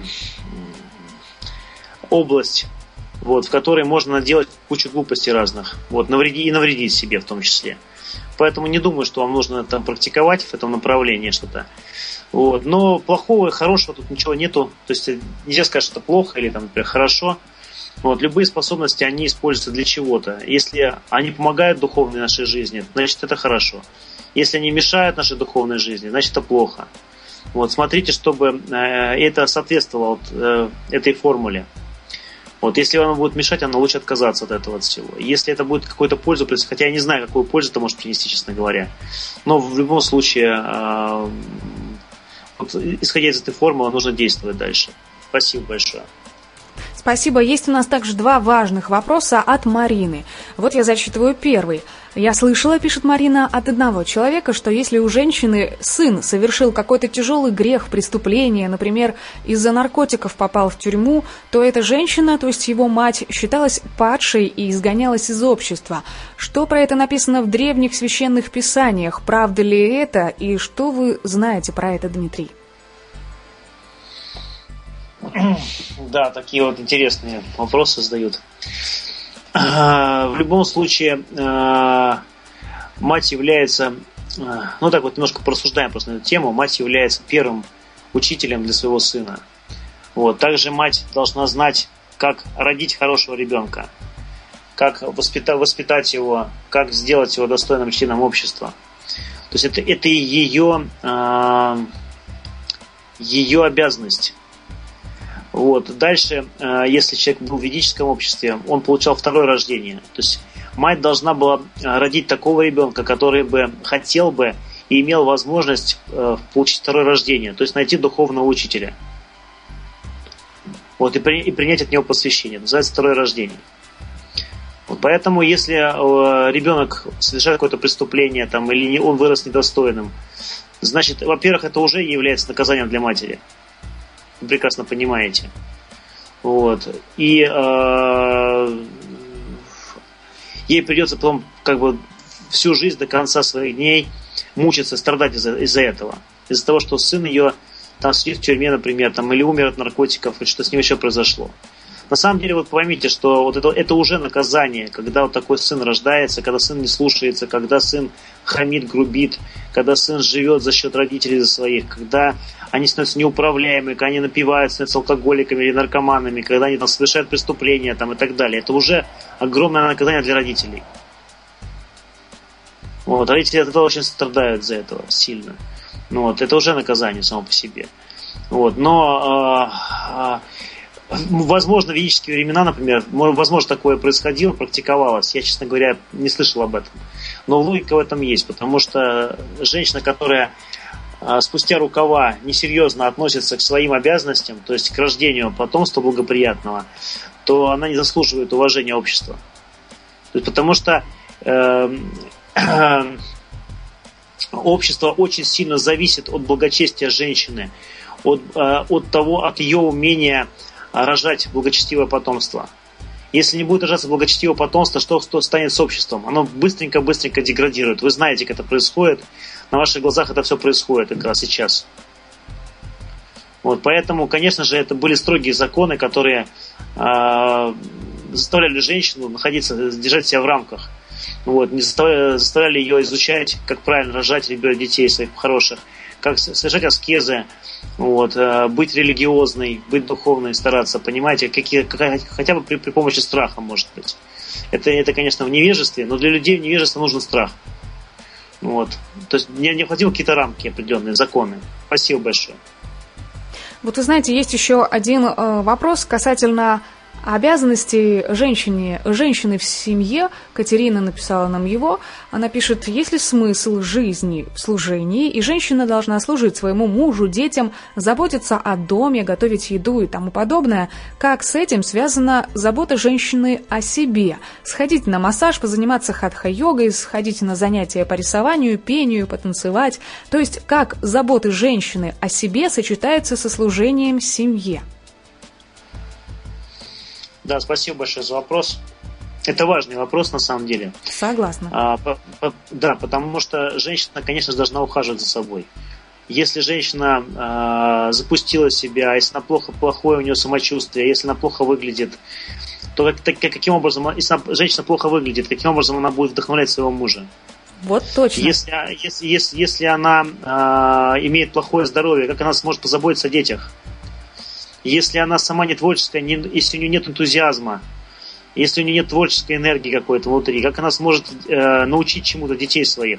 область, вот, в которой можно наделать кучу глупостей разных, вот, навредить, и навредить себе в том числе. Поэтому не думаю, что вам нужно там практиковать в этом направлении что-то. Вот. Но плохого и хорошего тут ничего нету. То есть нельзя сказать, что это плохо или там, например, хорошо. Вот. Любые способности, они используются для чего-то. Если они помогают духовной нашей жизни, значит это хорошо. Если они мешают нашей духовной жизни, значит это плохо. Вот. Смотрите, чтобы это соответствовало вот этой формуле. Вот, если оно будет мешать, оно лучше отказаться от этого от всего. Если это будет какую-то пользу приносить, хотя я не знаю, какую пользу это может принести, честно говоря. Но в любом случае, э, вот, исходя из этой формулы, нужно действовать дальше. Спасибо большое. Спасибо. Есть у нас также два важных вопроса от Марины. Вот я зачитываю первый. Я слышала, пишет Марина, от одного человека, что если у женщины сын совершил какой-то тяжелый грех, преступление, например, из-за наркотиков попал в тюрьму, то эта женщина, то есть его мать, считалась падшей и изгонялась из общества. Что про это написано в древних священных писаниях? Правда ли это? И что вы знаете про это, Дмитрий? Да, такие вот интересные вопросы задают. В любом случае, мать является, ну так вот немножко порассуждаем просто на эту тему, мать является первым учителем для своего сына. Вот. Также мать должна знать, как родить хорошего ребенка, как воспитать, воспитать его, как сделать его достойным членом общества. То есть это, это ее, ее обязанность. Вот. Дальше, если человек был в ведическом обществе, он получал второе рождение. То есть мать должна была родить такого ребенка, который бы хотел бы и имел возможность получить второе рождение, то есть найти духовного учителя. Вот, и, при, и принять от него посвящение. Называется второе рождение. Вот, поэтому, если ребенок совершает какое-то преступление там, или он вырос недостойным, значит, во-первых, это уже является наказанием для матери. Вы прекрасно понимаете. Вот. И э, ей придется потом как бы всю жизнь до конца своих дней мучиться, страдать из-за, из-за этого. Из-за того, что сын ее там сидит в тюрьме, например, там, или умер от наркотиков, или что с ним еще произошло. На самом деле, вот поймите, что вот это, это уже наказание, когда вот такой сын рождается, когда сын не слушается, когда сын хамит, грубит, когда сын живет за счет родителей за своих, когда они становятся неуправляемыми, когда они напиваются, становятся алкоголиками или наркоманами, когда они там совершают преступления там, и так далее. Это уже огромное наказание для родителей. Вот, родители от этого очень страдают из-за этого сильно. Ну, вот, это уже наказание само по себе. Вот, но... Э, э, Возможно, в ведические времена, например, возможно, такое происходило, практиковалось. Я, честно говоря, не слышал об этом. Но логика в этом есть, потому что женщина, которая спустя рукава несерьезно относится к своим обязанностям, то есть к рождению потомства благоприятного, то она не заслуживает уважения общества. То есть, потому что э, э, общество очень сильно зависит от благочестия женщины, от, э, от того, от ее умения рожать благочестивое потомство. Если не будет рожаться благочестивое потомство, что, что станет с обществом? Оно быстренько-быстренько деградирует. Вы знаете, как это происходит. На ваших глазах это все происходит как раз сейчас. Вот, поэтому, конечно же, это были строгие законы, которые э, заставляли женщину находиться, держать себя в рамках. Вот, не заставляли, заставляли ее изучать, как правильно рожать ребят, детей своих хороших, как совершать аскезы, вот, быть религиозной, быть духовной, стараться, понимаете, какие, какая, хотя бы при, при помощи страха, может быть. Это, это, конечно, в невежестве, но для людей в невежестве нужен страх. Вот. То есть необходимы какие-то рамки определенные, законы. Спасибо большое. Вот вы знаете, есть еще один э, вопрос касательно обязанностей женщине, женщины в семье. Катерина написала нам его. Она пишет: есть ли смысл жизни в служении, и женщина должна служить своему мужу, детям, заботиться о доме, готовить еду и тому подобное. Как с этим связана забота женщины о себе? Сходить на массаж, позаниматься хатха-йогой, сходить на занятия по рисованию, пению, потанцевать. То есть, как заботы женщины о себе сочетаются со служением семье? Да, спасибо большое за вопрос. Это важный вопрос на самом деле. Согласна. А, по, по, да, потому что женщина, конечно же, должна ухаживать за собой. Если женщина э, запустила себя, если она плохо, плохое у нее самочувствие, если она плохо выглядит, то как, так, каким образом, если она, женщина плохо выглядит, каким образом она будет вдохновлять своего мужа? Вот точно. Если, если, если, если она э, имеет плохое здоровье, как она сможет позаботиться о детях? Если она сама не творческая, не, если у нее нет энтузиазма, если у нее нет творческой энергии какой-то внутри, как она сможет э, научить чему-то детей своих?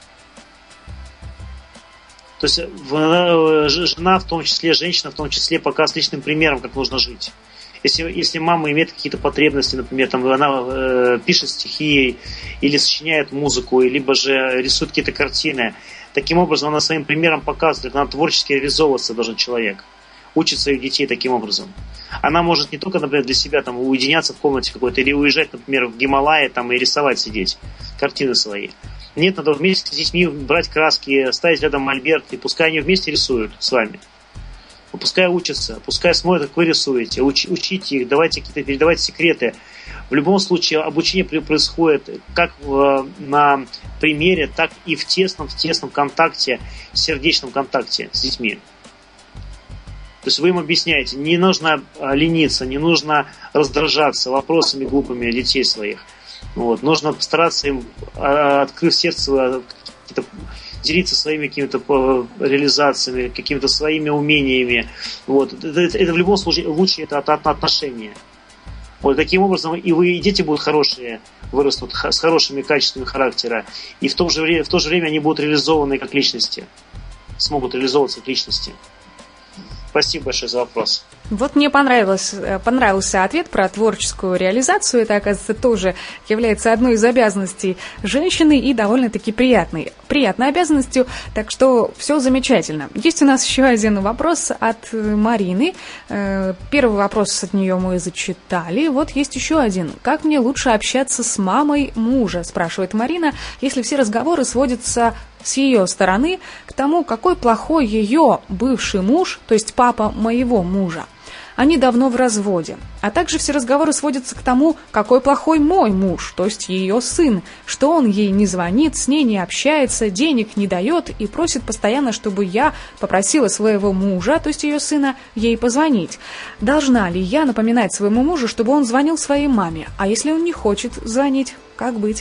То есть в, жена, в том числе женщина, в том числе показывает личным примером, как нужно жить. Если, если мама имеет какие-то потребности, например, там, она э, пишет стихи или сочиняет музыку, либо же рисует какие-то картины, таким образом она своим примером показывает, как она творчески реализовываться должен человек. Учит своих детей таким образом. Она может не только, например, для себя там, уединяться в комнате какой-то или уезжать, например, в Гималайи там, и рисовать, сидеть, картины свои. Нет, надо вместе с детьми брать краски, ставить рядом мольберт, и пускай они вместе рисуют с вами. Пускай учатся, пускай смотрят, как вы рисуете, уч, учите их, давайте какие-то, передавайте секреты. В любом случае обучение происходит как в, на примере, так и в тесном, в тесном контакте, в сердечном контакте с детьми. То есть вы им объясняете, не нужно лениться, не нужно раздражаться вопросами глупыми детей своих. Вот. Нужно постараться им, открыв сердце, какие-то делиться своими какими-то реализациями, какими-то своими умениями. Вот. Это, это в любом случае лучше это от, от отношения. Вот таким образом и вы, и дети будут хорошие, вырастут с хорошими качествами характера, и в то же время, в то же время они будут реализованы как личности, смогут реализовываться как личности. Спасибо большое за вопрос. Вот мне понравилось, понравился ответ про творческую реализацию. Это, оказывается, тоже является одной из обязанностей женщины и довольно-таки приятной, приятной обязанностью. Так что все замечательно. Есть у нас еще один вопрос от Марины. Первый вопрос от нее мы зачитали. Вот есть еще один. Как мне лучше общаться с мамой мужа, спрашивает Марина, если все разговоры сводятся с ее стороны к тому, какой плохой ее бывший муж, то есть папа моего мужа. Они давно в разводе. А также все разговоры сводятся к тому, какой плохой мой муж, то есть ее сын, что он ей не звонит, с ней не общается, денег не дает и просит постоянно, чтобы я попросила своего мужа, то есть ее сына, ей позвонить. Должна ли я напоминать своему мужу, чтобы он звонил своей маме? А если он не хочет звонить, как быть?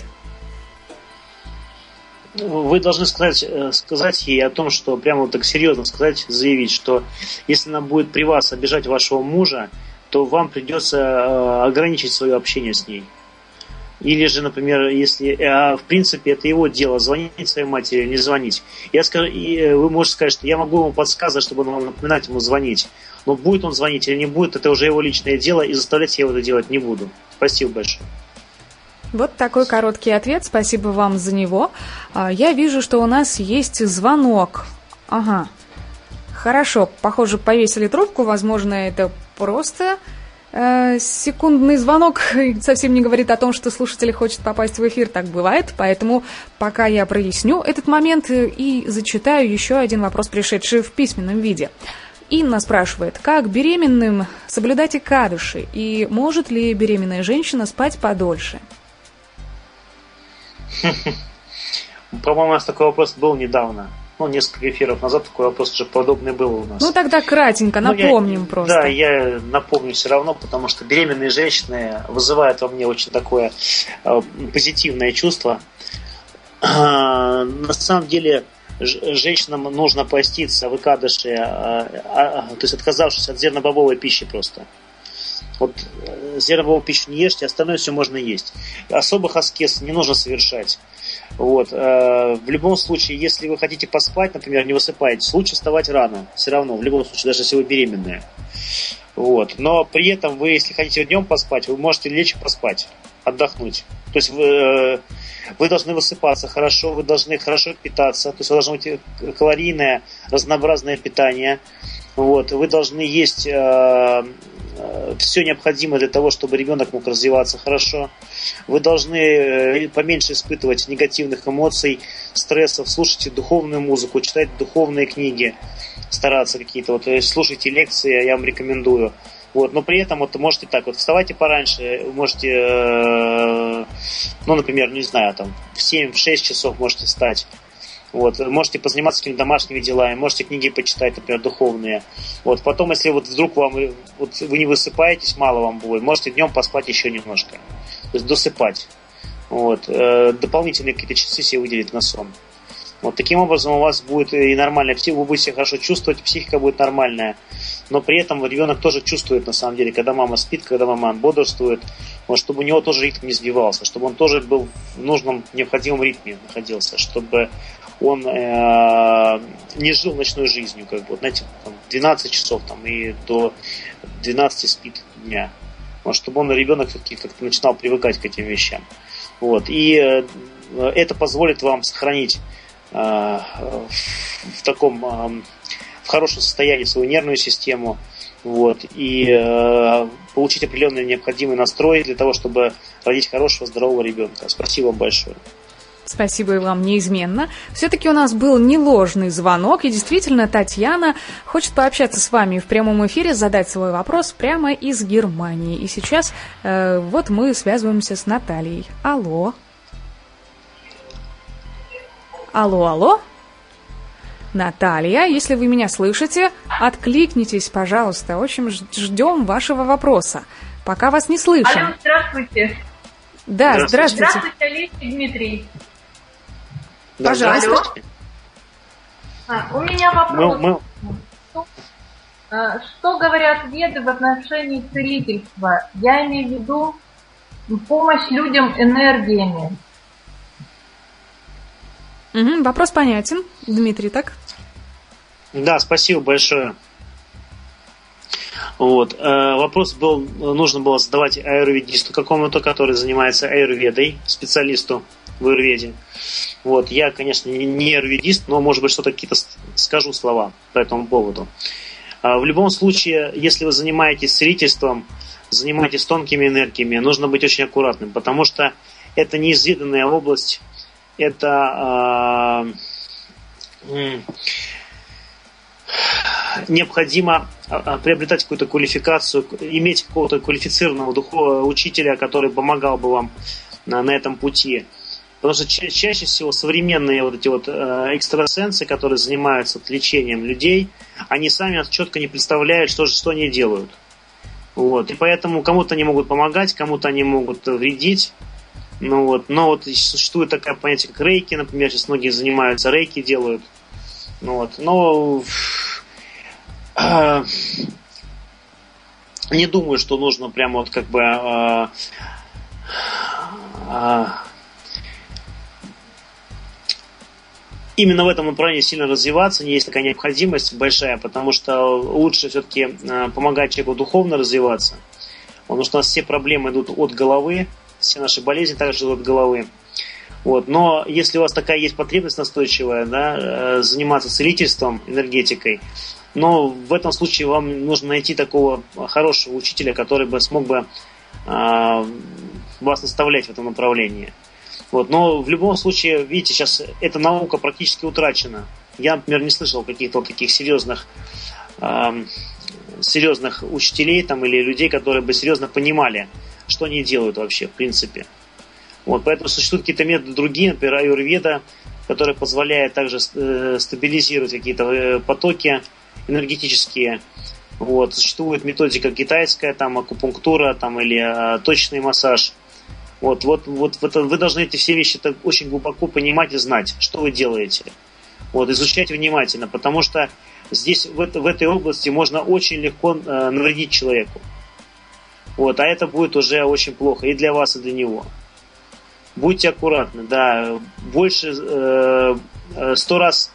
Вы должны сказать, сказать ей о том, что прямо вот так серьезно сказать, заявить, что если она будет при вас обижать вашего мужа, то вам придется ограничить свое общение с ней. Или же, например, если, в принципе, это его дело, звонить своей матери или не звонить. Я скажу, и вы можете сказать, что я могу ему подсказывать, чтобы он вам напоминать ему звонить. Но будет он звонить или не будет, это уже его личное дело, и заставлять я его это делать не буду. Спасибо большое. Вот такой короткий ответ, спасибо вам за него. Я вижу, что у нас есть звонок. Ага, хорошо, похоже, повесили трубку, возможно, это просто э, секундный звонок, совсем не говорит о том, что слушатель хочет попасть в эфир, так бывает, поэтому пока я проясню этот момент и зачитаю еще один вопрос, пришедший в письменном виде. Инна спрашивает, как беременным соблюдать икадыши, и может ли беременная женщина спать подольше? По-моему, у нас такой вопрос был недавно. Ну, несколько эфиров назад такой вопрос уже подобный был у нас. Ну, тогда кратенько, напомним ну, я, просто. Да, я напомню все равно, потому что беременные женщины вызывают во мне очень такое э, позитивное чувство. Э, на самом деле, ж, женщинам нужно поститься в икадыше, э, э, то есть отказавшись от зернобобовой пищи просто. Вот зерновую пищу не ешьте, остальное все можно есть. Особых аскез не нужно совершать. Вот. В любом случае, если вы хотите поспать, например, не высыпаетесь, лучше вставать рано. Все равно, в любом случае, даже если вы беременная. Вот. Но при этом вы, если хотите днем поспать, вы можете лечь и поспать, отдохнуть. То есть вы, вы должны высыпаться хорошо, вы должны хорошо питаться, то есть вы должны быть калорийное, разнообразное питание. Вот. Вы должны есть все необходимое для того, чтобы ребенок мог развиваться хорошо. Вы должны поменьше испытывать негативных эмоций, стрессов, слушайте духовную музыку, читайте духовные книги, стараться какие-то, вот, слушайте лекции, я вам рекомендую. Вот, но при этом вот можете так, вот вставайте пораньше, можете, э, ну, например, не знаю, там, в семь-шесть часов можете встать. Вот, можете позаниматься какими-то домашними делами, можете книги почитать, например, духовные. Вот, потом, если вот вдруг вам, вот вы не высыпаетесь, мало вам будет, можете днем поспать еще немножко. То есть досыпать. Вот, э, дополнительные какие-то часы себе выделить на сон. Вот, таким образом у вас будет и нормальная психика, вы будете себя хорошо чувствовать, психика будет нормальная. Но при этом ребенок тоже чувствует, на самом деле, когда мама спит, когда мама бодрствует, вот, чтобы у него тоже ритм не сбивался, чтобы он тоже был в нужном, необходимом ритме находился, чтобы он э, не жил ночной жизнью, как бы, вот, знаете, там, двенадцать часов там, и до двенадцати спит дня. Вот, чтобы он, ребенок, все-таки как-то начинал привыкать к этим вещам. Вот, и э, это позволит вам сохранить э, в, в таком э, в хорошем состоянии свою нервную систему, вот, и э, получить определенный необходимый настрой для того, чтобы родить хорошего, здорового ребенка. Спасибо вам большое. Спасибо и вам неизменно. Все-таки у нас был не ложный звонок, и действительно Татьяна хочет пообщаться с вами в прямом эфире, задать свой вопрос прямо из Германии. И сейчас э, вот мы связываемся с Натальей. Алло. Алло, алло. Наталья, если вы меня слышите, откликнитесь, пожалуйста. Очень ждем вашего вопроса. Пока вас не слышим. Алло, здравствуйте. Да, здравствуйте. Здравствуйте, Олеся и Дмитрий. Да, пожалуйста. А, у меня вопрос. Мы, мы... Что, а, что говорят веды в отношении целительства? Я имею в виду помощь людям энергиями. Угу, вопрос понятен. Дмитрий, так? Да, спасибо большое. Вот. Э, вопрос был, нужно было задавать аюрведисту какому-то, который занимается аюрведой, специалисту в аюрведе. Вот. Я, конечно, не аюрведист, но, может быть, что-то какие-то скажу слова по этому поводу. Э, в любом случае, если вы занимаетесь целительством, занимаетесь тонкими энергиями, нужно быть очень аккуратным, потому что это неизведанная область, это э, необходимо приобретать какую-то квалификацию, иметь какого-то квалифицированного духовного учителя, который помогал бы вам на, на этом пути. Потому что ча- чаще всего современные вот эти вот э, экстрасенсы, которые занимаются лечением людей, они сами четко не представляют, что, что они делают. Вот. И поэтому кому-то они могут помогать, кому-то они могут вредить. Ну вот, но вот существует такое понятие, как рейки, например, сейчас многие занимаются, рейки делают. Ну вот, но э, не думаю, что нужно прямо вот как бы э, э, именно в этом направлении сильно развиваться, не есть такая необходимость большая, потому что лучше все-таки э, помогать человеку духовно развиваться, потому что у нас все проблемы идут от головы. Все наши болезни также идут от головы. Вот. Но если у вас такая есть потребность настойчивая, да, заниматься целительством, энергетикой, но в этом случае вам нужно найти такого хорошего учителя, который бы смог бы э, вас наставлять в этом направлении. Вот. Но в любом случае, видите, сейчас эта наука практически утрачена. Я, например, не слышал каких-то вот таких серьезных, э, серьезных учителей там, или людей, которые бы серьезно понимали, что они делают вообще, в принципе. Вот, поэтому существуют какие-то методы другие, например, аюрведа, которые позволяют также э, стабилизировать какие-то э, потоки энергетические. Вот, существует методика китайская, там, акупунктура, там, или э, точный массаж. Вот, вот, вот это, вы должны эти все вещи так очень глубоко понимать и знать, что вы делаете. Вот, изучать внимательно, потому что здесь, в, это, в этой области можно очень легко э, навредить человеку. Вот, а это будет уже очень плохо и для вас, и для него. Будьте аккуратны, да. Больше э, сто раз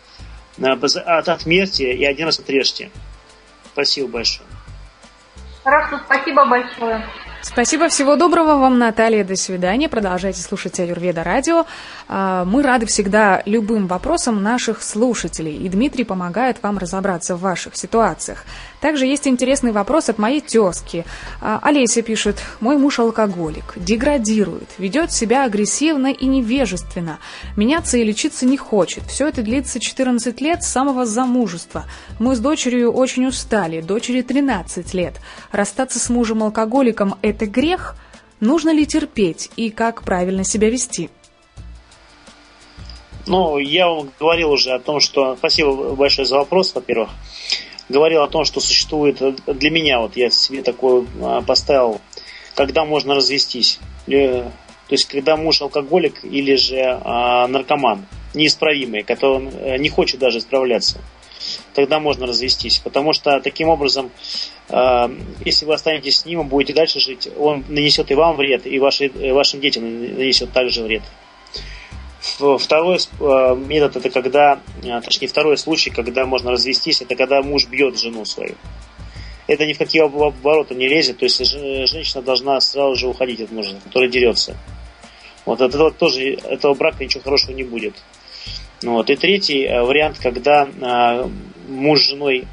от, отмерьте и один раз отрежьте. Спасибо большое. Хорошо, спасибо большое. Спасибо, всего доброго вам, Наталья, до свидания. Продолжайте слушать Аюрведа радио. Мы рады всегда любым вопросам наших слушателей, и Дмитрий помогает вам разобраться в ваших ситуациях. Также есть интересный вопрос от моей тезки. Олеся пишет: мой муж алкоголик, деградирует, ведет себя агрессивно и невежественно, меняться и лечиться не хочет. Все это длится четырнадцать лет с самого замужества. Мы с дочерью очень устали, дочери тринадцать лет. Расстаться с мужем-алкоголиком – это грех? Нужно ли терпеть и как правильно себя вести? Ну, я вам говорил уже о том, что... Спасибо большое за вопрос, во-первых. Говорил о том, что существует... Для меня, вот я себе такое поставил, когда можно развестись. То есть, когда муж алкоголик или же наркоман, неисправимый, который не хочет даже исправляться. Тогда можно развестись. Потому что таким образом, если вы останетесь с ним и будете дальше жить, он нанесет и вам вред, и ваши, вашим детям нанесет также вред. Второй метод, это когда, точнее, второй случай, когда можно развестись, это когда муж бьет жену свою. Это ни в какие обороты не лезет, то есть женщина должна сразу же уходить от мужа, который дерется. Вот от этого тоже, этого брака ничего хорошего не будет. Вот. И третий вариант, когда а, муж с женой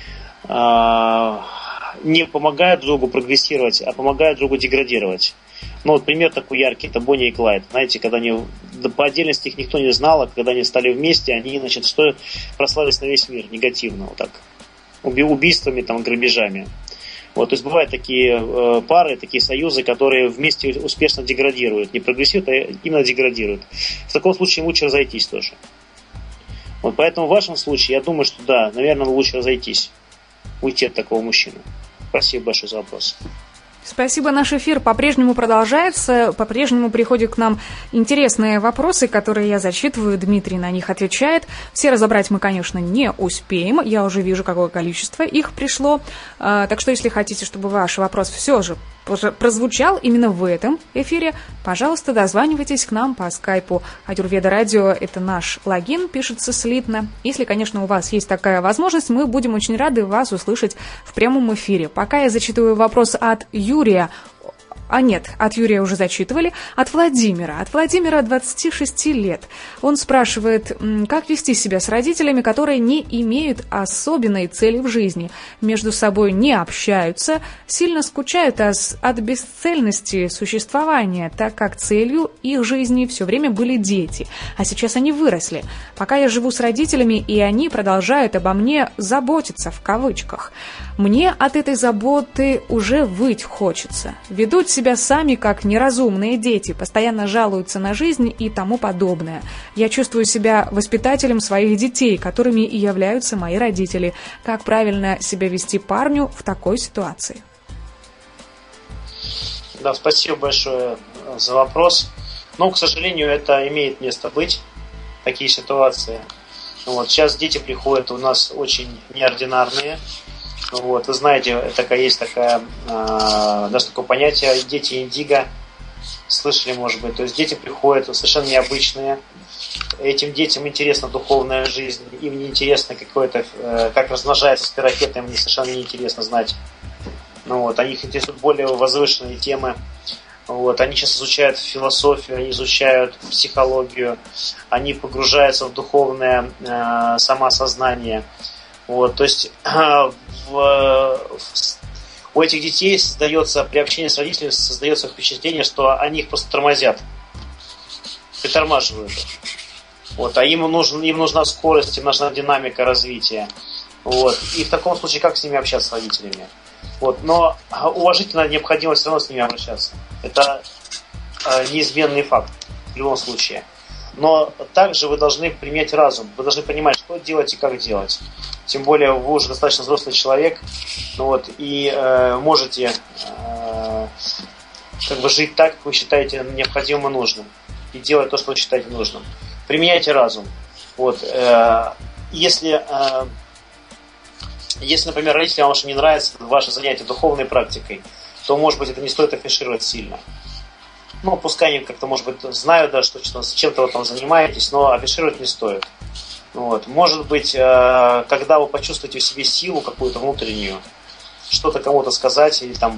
а, не помогают друг другу прогрессировать, а помогают друг другу деградировать. Ну вот пример такой яркий, это Бонни и Клайд. Знаете, когда они, да, по отдельности их никто не знал, а когда они стали вместе, они, значит, что прославились на весь мир негативно, вот так, Уби- убийствами, там, грабежами. Вот, то есть бывают такие э, пары, такие союзы, которые вместе успешно деградируют, не прогрессируют, а именно деградируют. В таком случае лучше разойтись тоже. Вот поэтому в вашем случае, я думаю, что да, наверное, лучше разойтись, уйти от такого мужчины. Спасибо большое за вопрос. Спасибо. Наш эфир по-прежнему продолжается. По-прежнему приходят к нам интересные вопросы, которые я зачитываю. Дмитрий на них отвечает. Все разобрать мы, конечно, не успеем. Я уже вижу, какое количество их пришло. Так что, если хотите, чтобы ваш вопрос все же прозвучал именно в этом эфире, пожалуйста, дозванивайтесь к нам по скайпу Аюрведа Радио. Это наш логин, пишется слитно. Если, конечно, у вас есть такая возможность, мы будем очень рады вас услышать в прямом эфире. Пока я зачитываю вопрос от Юрия. А нет, от Юрия уже зачитывали. От Владимира. От Владимира, двадцати шести лет. Он спрашивает, как вести себя с родителями, которые не имеют особенной цели в жизни, между собой не общаются, сильно скучают от бесцельности существования, так как целью их жизни все время были дети, а сейчас они выросли. Пока я живу с родителями, и они продолжают обо мне заботиться, в кавычках. Мне от этой заботы уже выть хочется. Ведут себя сами как неразумные дети, постоянно жалуются на жизнь и тому подобное. Я чувствую себя воспитателем своих детей, которыми и являются мои родители. Как правильно себя вести парню в такой ситуации? Да, спасибо большое за вопрос. Но, к сожалению, это имеет место быть, такие ситуации. Вот. Сейчас дети приходят у нас очень неординарные. Вот, вы знаете, такая, есть такая, э, даже такое понятие дети индиго, слышали, может быть. То есть дети приходят совершенно необычные. Этим детям интересна духовная жизнь, им не интересно какое-то, э, как размножается спирохета, им совершенно не интересно знать. Ну, вот, они их интересуют более возвышенные темы. Вот, они сейчас изучают философию, они изучают психологию, они погружаются в духовное э, самосознание. Вот, то есть в, в, у этих детей создается, при общении с родителями создается впечатление, что они их просто тормозят, притормаживают. Вот, а им, нужен, им нужна скорость, им нужна динамика развития. Вот, и в таком случае как с ними общаться с родителями? Вот, но уважительно необходимо все равно с ними обращаться. Это э, неизменный факт в любом случае. Но также вы должны применять разум. Вы должны понимать, что делать и как делать. Тем более вы уже достаточно взрослый человек, ну вот, и э, можете э, как бы жить так, как вы считаете необходимым и нужным. И делать то, что вы считаете нужным. Применяйте разум. Вот, э, если, э, если, например, родителям вашим не нравится ваше занятие духовной практикой, то, может быть, это не стоит афишировать сильно. Ну, пускай они как-то, может быть, знают, да, что чем-то вы там занимаетесь, но афишировать не стоит. Вот. Может быть, когда вы почувствуете в себе силу какую-то внутреннюю, что-то кому-то сказать или там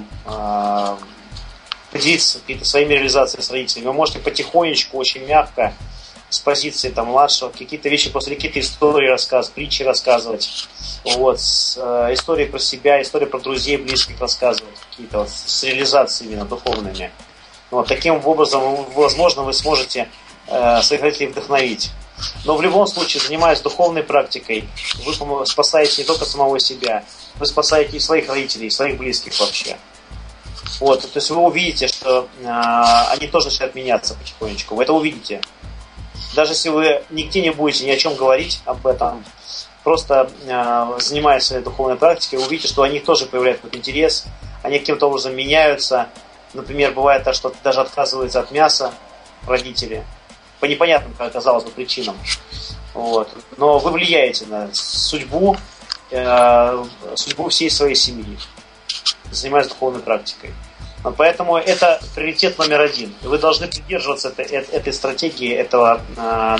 поделиться какими-то своими реализациями с родителями, вы можете потихонечку, очень мягко, с позиции там младшего, какие-то вещи, после какие-то истории рассказывать, притчи рассказывать, вот, с, э, истории про себя, истории про друзей, близких рассказывать, какие-то вот, с реализациями именно духовными. Вот, таким образом, возможно, вы сможете э, своих родителей вдохновить. Но в любом случае, занимаясь духовной практикой, вы спасаете не только самого себя, вы спасаете и своих родителей, и своих близких вообще. Вот, то есть вы увидите, что э, они тоже начинают меняться потихонечку. Вы это увидите. Даже если вы нигде не будете ни о чем говорить об этом, просто э, занимаясь своей духовной практикой, вы увидите, что они тоже проявляют какой-то интерес, они каким-то образом меняются. Например, бывает так, что даже отказываются от мяса родители по непонятным, как оказалось бы, причинам. Вот. Но вы влияете на судьбу, э, судьбу всей своей семьи, занимаясь духовной практикой. Поэтому это приоритет номер один. И вы должны придерживаться этой, этой стратегии, этого э,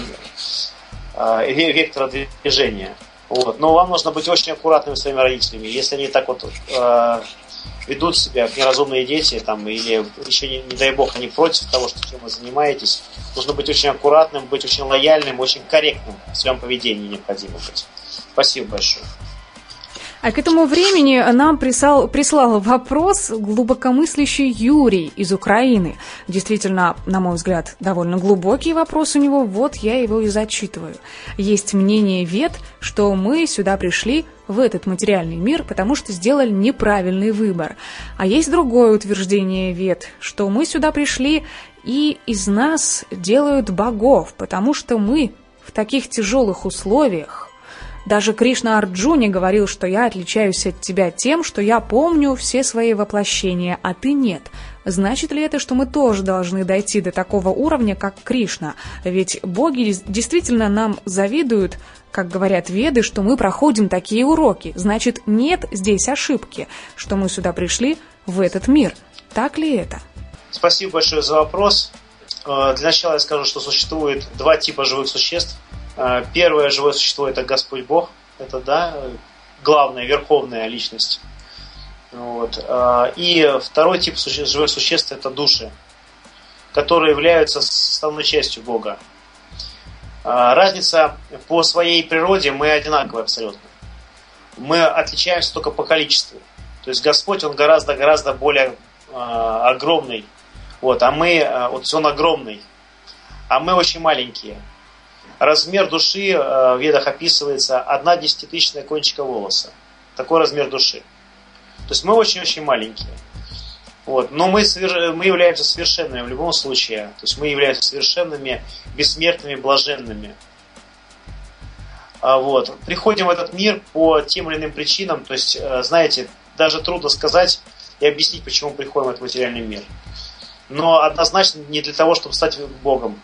э, вектора движения. Вот. Но вам нужно быть очень аккуратными с своими родителями. Если они так вот э, ведут себя, как неразумные дети, там, или еще, не, не дай бог, они против того, что, чем вы занимаетесь, нужно быть очень аккуратным, быть очень лояльным, очень корректным в своем поведении необходимо быть. Спасибо большое. А к этому времени нам прислал, прислал вопрос глубокомыслящий Юрий из Украины. Действительно, на мой взгляд, довольно глубокий вопрос у него, вот я его и зачитываю. Есть мнение вед, что мы сюда пришли в этот материальный мир, потому что сделали неправильный выбор. А есть другое утверждение вед, что мы сюда пришли и из нас делают богов, потому что мы в таких тяжелых условиях. Даже Кришна Арджуне говорил, что я отличаюсь от тебя тем, что я помню все свои воплощения, а ты нет. Значит ли это, что мы тоже должны дойти до такого уровня, как Кришна? Ведь боги действительно нам завидуют, как говорят веды, что мы проходим такие уроки. Значит, нет здесь ошибки, что мы сюда пришли в этот мир. Так ли это? Спасибо большое за вопрос. Для начала я скажу, что существует два типа живых существ. Первое живое существо – это Господь Бог, это, да, главная, верховная личность. Вот. И второй тип живых существ – это души, которые являются составной частью Бога. Разница по своей природе, мы одинаковые абсолютно. Мы отличаемся только по количеству. То есть Господь, Он гораздо-гораздо более огромный, вот, а мы, вот Он огромный, а мы очень маленькие. Размер души в ведах описывается одна десятитысячная кончика волоса. Такой размер души. То есть мы очень-очень маленькие. Вот. Но мы, мы являемся совершенными в любом случае. То есть мы являемся совершенными, бессмертными, блаженными. Вот. Приходим в этот мир по тем или иным причинам. То есть, знаете, даже трудно сказать и объяснить, почему мы приходим в этот материальный мир. Но однозначно не для того, чтобы стать Богом.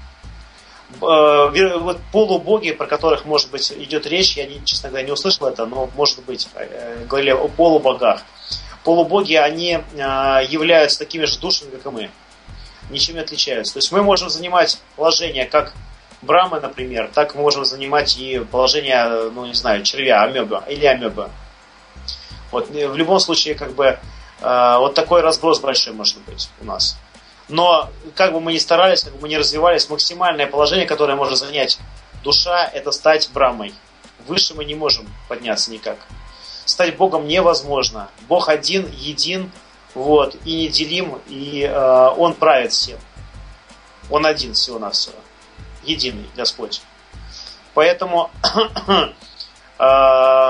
Вот полубоги, про которых, может быть, идет речь, я, честно говоря, не услышал это, но, может быть, говорили о полубогах. Полубоги, они являются такими же душами, как и мы. Ничем не отличаются. То есть мы можем занимать положение как Брамы, например, так мы можем занимать и положение, ну, не знаю, червя, амеба или амеба. Вот, в любом случае, как бы, вот такой разброс большой может быть у нас. Но как бы мы ни старались, как бы мы ни развивались, максимальное положение, которое может занять душа, это стать Брамой. Выше мы не можем подняться никак. Стать Богом невозможно. Бог один, един, вот, и неделим, и э, Он правит всем. Он один всего-навсего. Единый Господь. Поэтому э,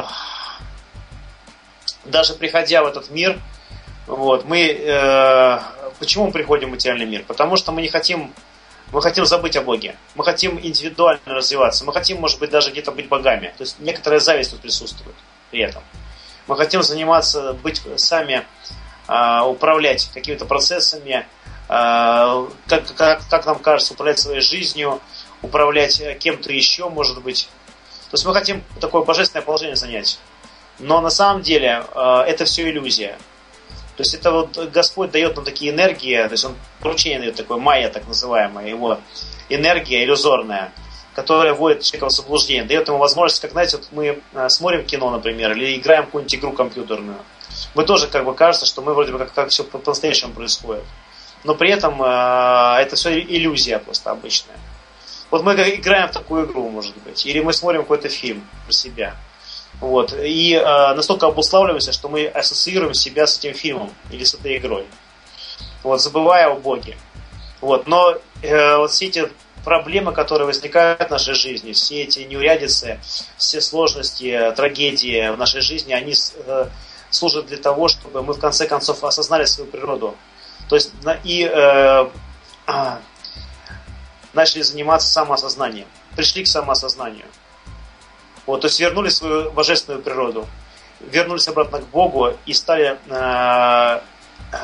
даже приходя в этот мир, вот, мы, э, почему мы приходим в материальный мир? Потому что мы не хотим, мы хотим забыть о Боге. Мы хотим индивидуально развиваться. Мы хотим, может быть, даже где-то быть богами. То есть некоторая зависть тут присутствует при этом. Мы хотим заниматься, быть сами, э, управлять какими-то процессами, э, как, как, как нам кажется, управлять своей жизнью, управлять кем-то еще, может быть. То есть мы хотим такое божественное положение занять. Но на самом деле э, это все иллюзия. То есть это вот Господь дает нам такие энергии, то есть Он поручение дает такое, майя так называемая, его энергия иллюзорная, которая вводит человека в заблуждение, дает ему возможность, как, знаете, вот мы смотрим кино, например, или играем в какую-нибудь игру компьютерную. Мы тоже, как бы, кажется, что мы вроде бы как, как все по-настоящему происходит. Но при этом э, это все иллюзия просто обычная. Вот мы играем в такую игру, может быть, или мы смотрим какой-то фильм про себя. Вот. И э, настолько обуславливаемся, что мы ассоциируем себя с этим фильмом или с этой игрой, вот, забывая о Боге. Вот. Но э, вот все эти проблемы, которые возникают в нашей жизни, все эти неурядицы, все сложности, трагедии в нашей жизни, они э, служат для того, чтобы мы в конце концов осознали свою природу. То есть и э, начали заниматься самоосознанием, пришли к самоосознанию. Вот, то есть вернули свою божественную природу, вернулись обратно к Богу и стали э, э,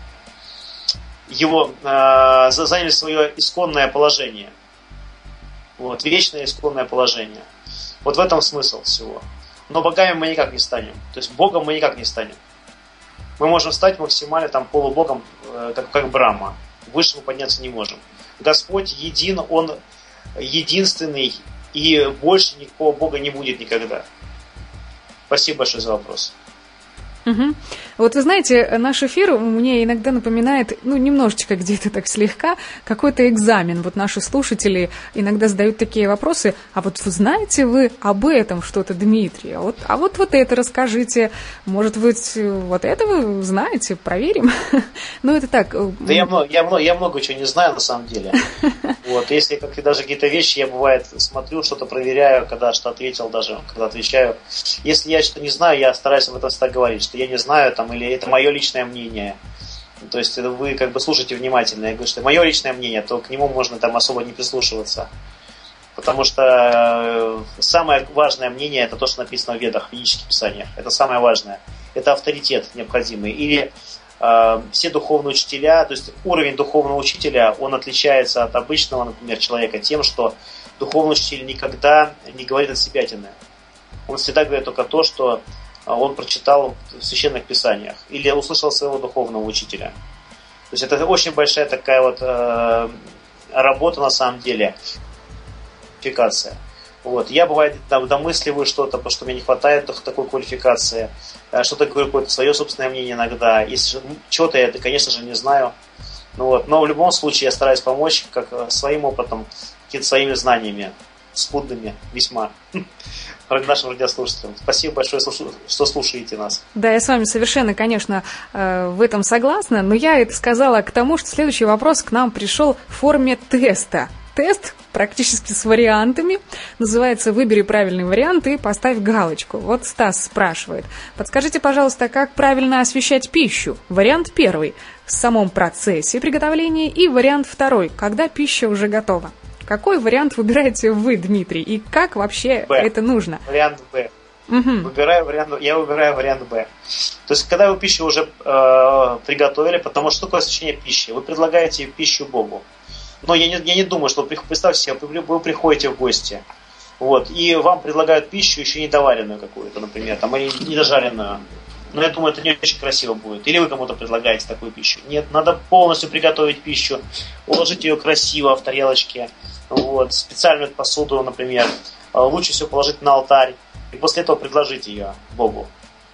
его, э, заняли свое исконное положение. Вот, вечное исконное положение. Вот в этом смысл всего. Но богами мы никак не станем. То есть Богом мы никак не станем. Мы можем стать максимально там полубогом, э, как, как Брахма. Выше мы подняться не можем. Господь един, Он единственный, и больше никакого Бога не будет никогда. Спасибо большое за вопрос. Угу. Вот вы знаете, наш эфир мне иногда напоминает, ну, немножечко где-то так слегка, какой-то экзамен. Вот наши слушатели иногда задают такие вопросы: а вот знаете вы об этом что-то, Дмитрий? А вот, а вот, вот это расскажите. Может быть, вот это вы знаете? Проверим. Ну, это так. Да я много, я, много, я много чего не знаю на самом деле. Вот, если как даже какие-то вещи, я бывает смотрю, что-то проверяю, когда что ответил даже, когда отвечаю. Если я что-то не знаю, я стараюсь об этом всегда говорить, что я не знаю, там, или это мое личное мнение. То есть вы как бы слушайте внимательно. Я говорю, что мое личное мнение, то к нему можно там особо не прислушиваться. Потому что самое важное мнение — это то, что написано в Ведах, в ведических писаниях. Это самое важное. Это авторитет необходимый. Или э, все духовные учителя, то есть уровень духовного учителя, он отличается от обычного, например, человека тем, что духовный учитель никогда не говорит от себятины. Он всегда говорит только то, что он прочитал в священных писаниях или услышал своего духовного учителя. То есть это очень большая такая вот э, работа на самом деле, квалификация. Вот. Я, бывает, там, домысливаю что-то, потому что мне не хватает такой квалификации, что-то говорю, какое-то свое собственное мнение иногда. Если чего-то я, конечно же, не знаю. Ну, вот. Но в любом случае я стараюсь помочь как своим опытом, какими-то своими знаниями, скудными весьма, нашим радиослушателям. Спасибо большое, что слушаете нас. Да, я с вами совершенно, конечно, в этом согласна, но я это сказала к тому, что следующий вопрос к нам пришел в форме теста. Тест практически с вариантами. Называется «Выбери правильный вариант и поставь галочку». Вот Стас спрашивает. Подскажите, пожалуйста, как правильно освещать пищу? Вариант первый – в самом процессе приготовления, и вариант второй – когда пища уже готова. Какой вариант выбираете вы, Дмитрий, и как вообще Б. это нужно? Вариант Б. Угу. Выбираю вариант, я выбираю вариант Б. То есть, когда вы пищу уже э, приготовили, потому что что такое освящение пищи? Вы предлагаете пищу Богу. Но я не, я не думаю, что вы, представьте себе, вы приходите в гости, вот, и вам предлагают пищу еще недоваренную какую-то, например, там, или недожаренную. Но я думаю, это не очень красиво будет. Или вы кому-то предлагаете такую пищу. Нет, надо полностью приготовить пищу, уложить ее красиво в тарелочке, вот, специальную посуду, например. Лучше всего положить на алтарь и после этого предложить ее Богу.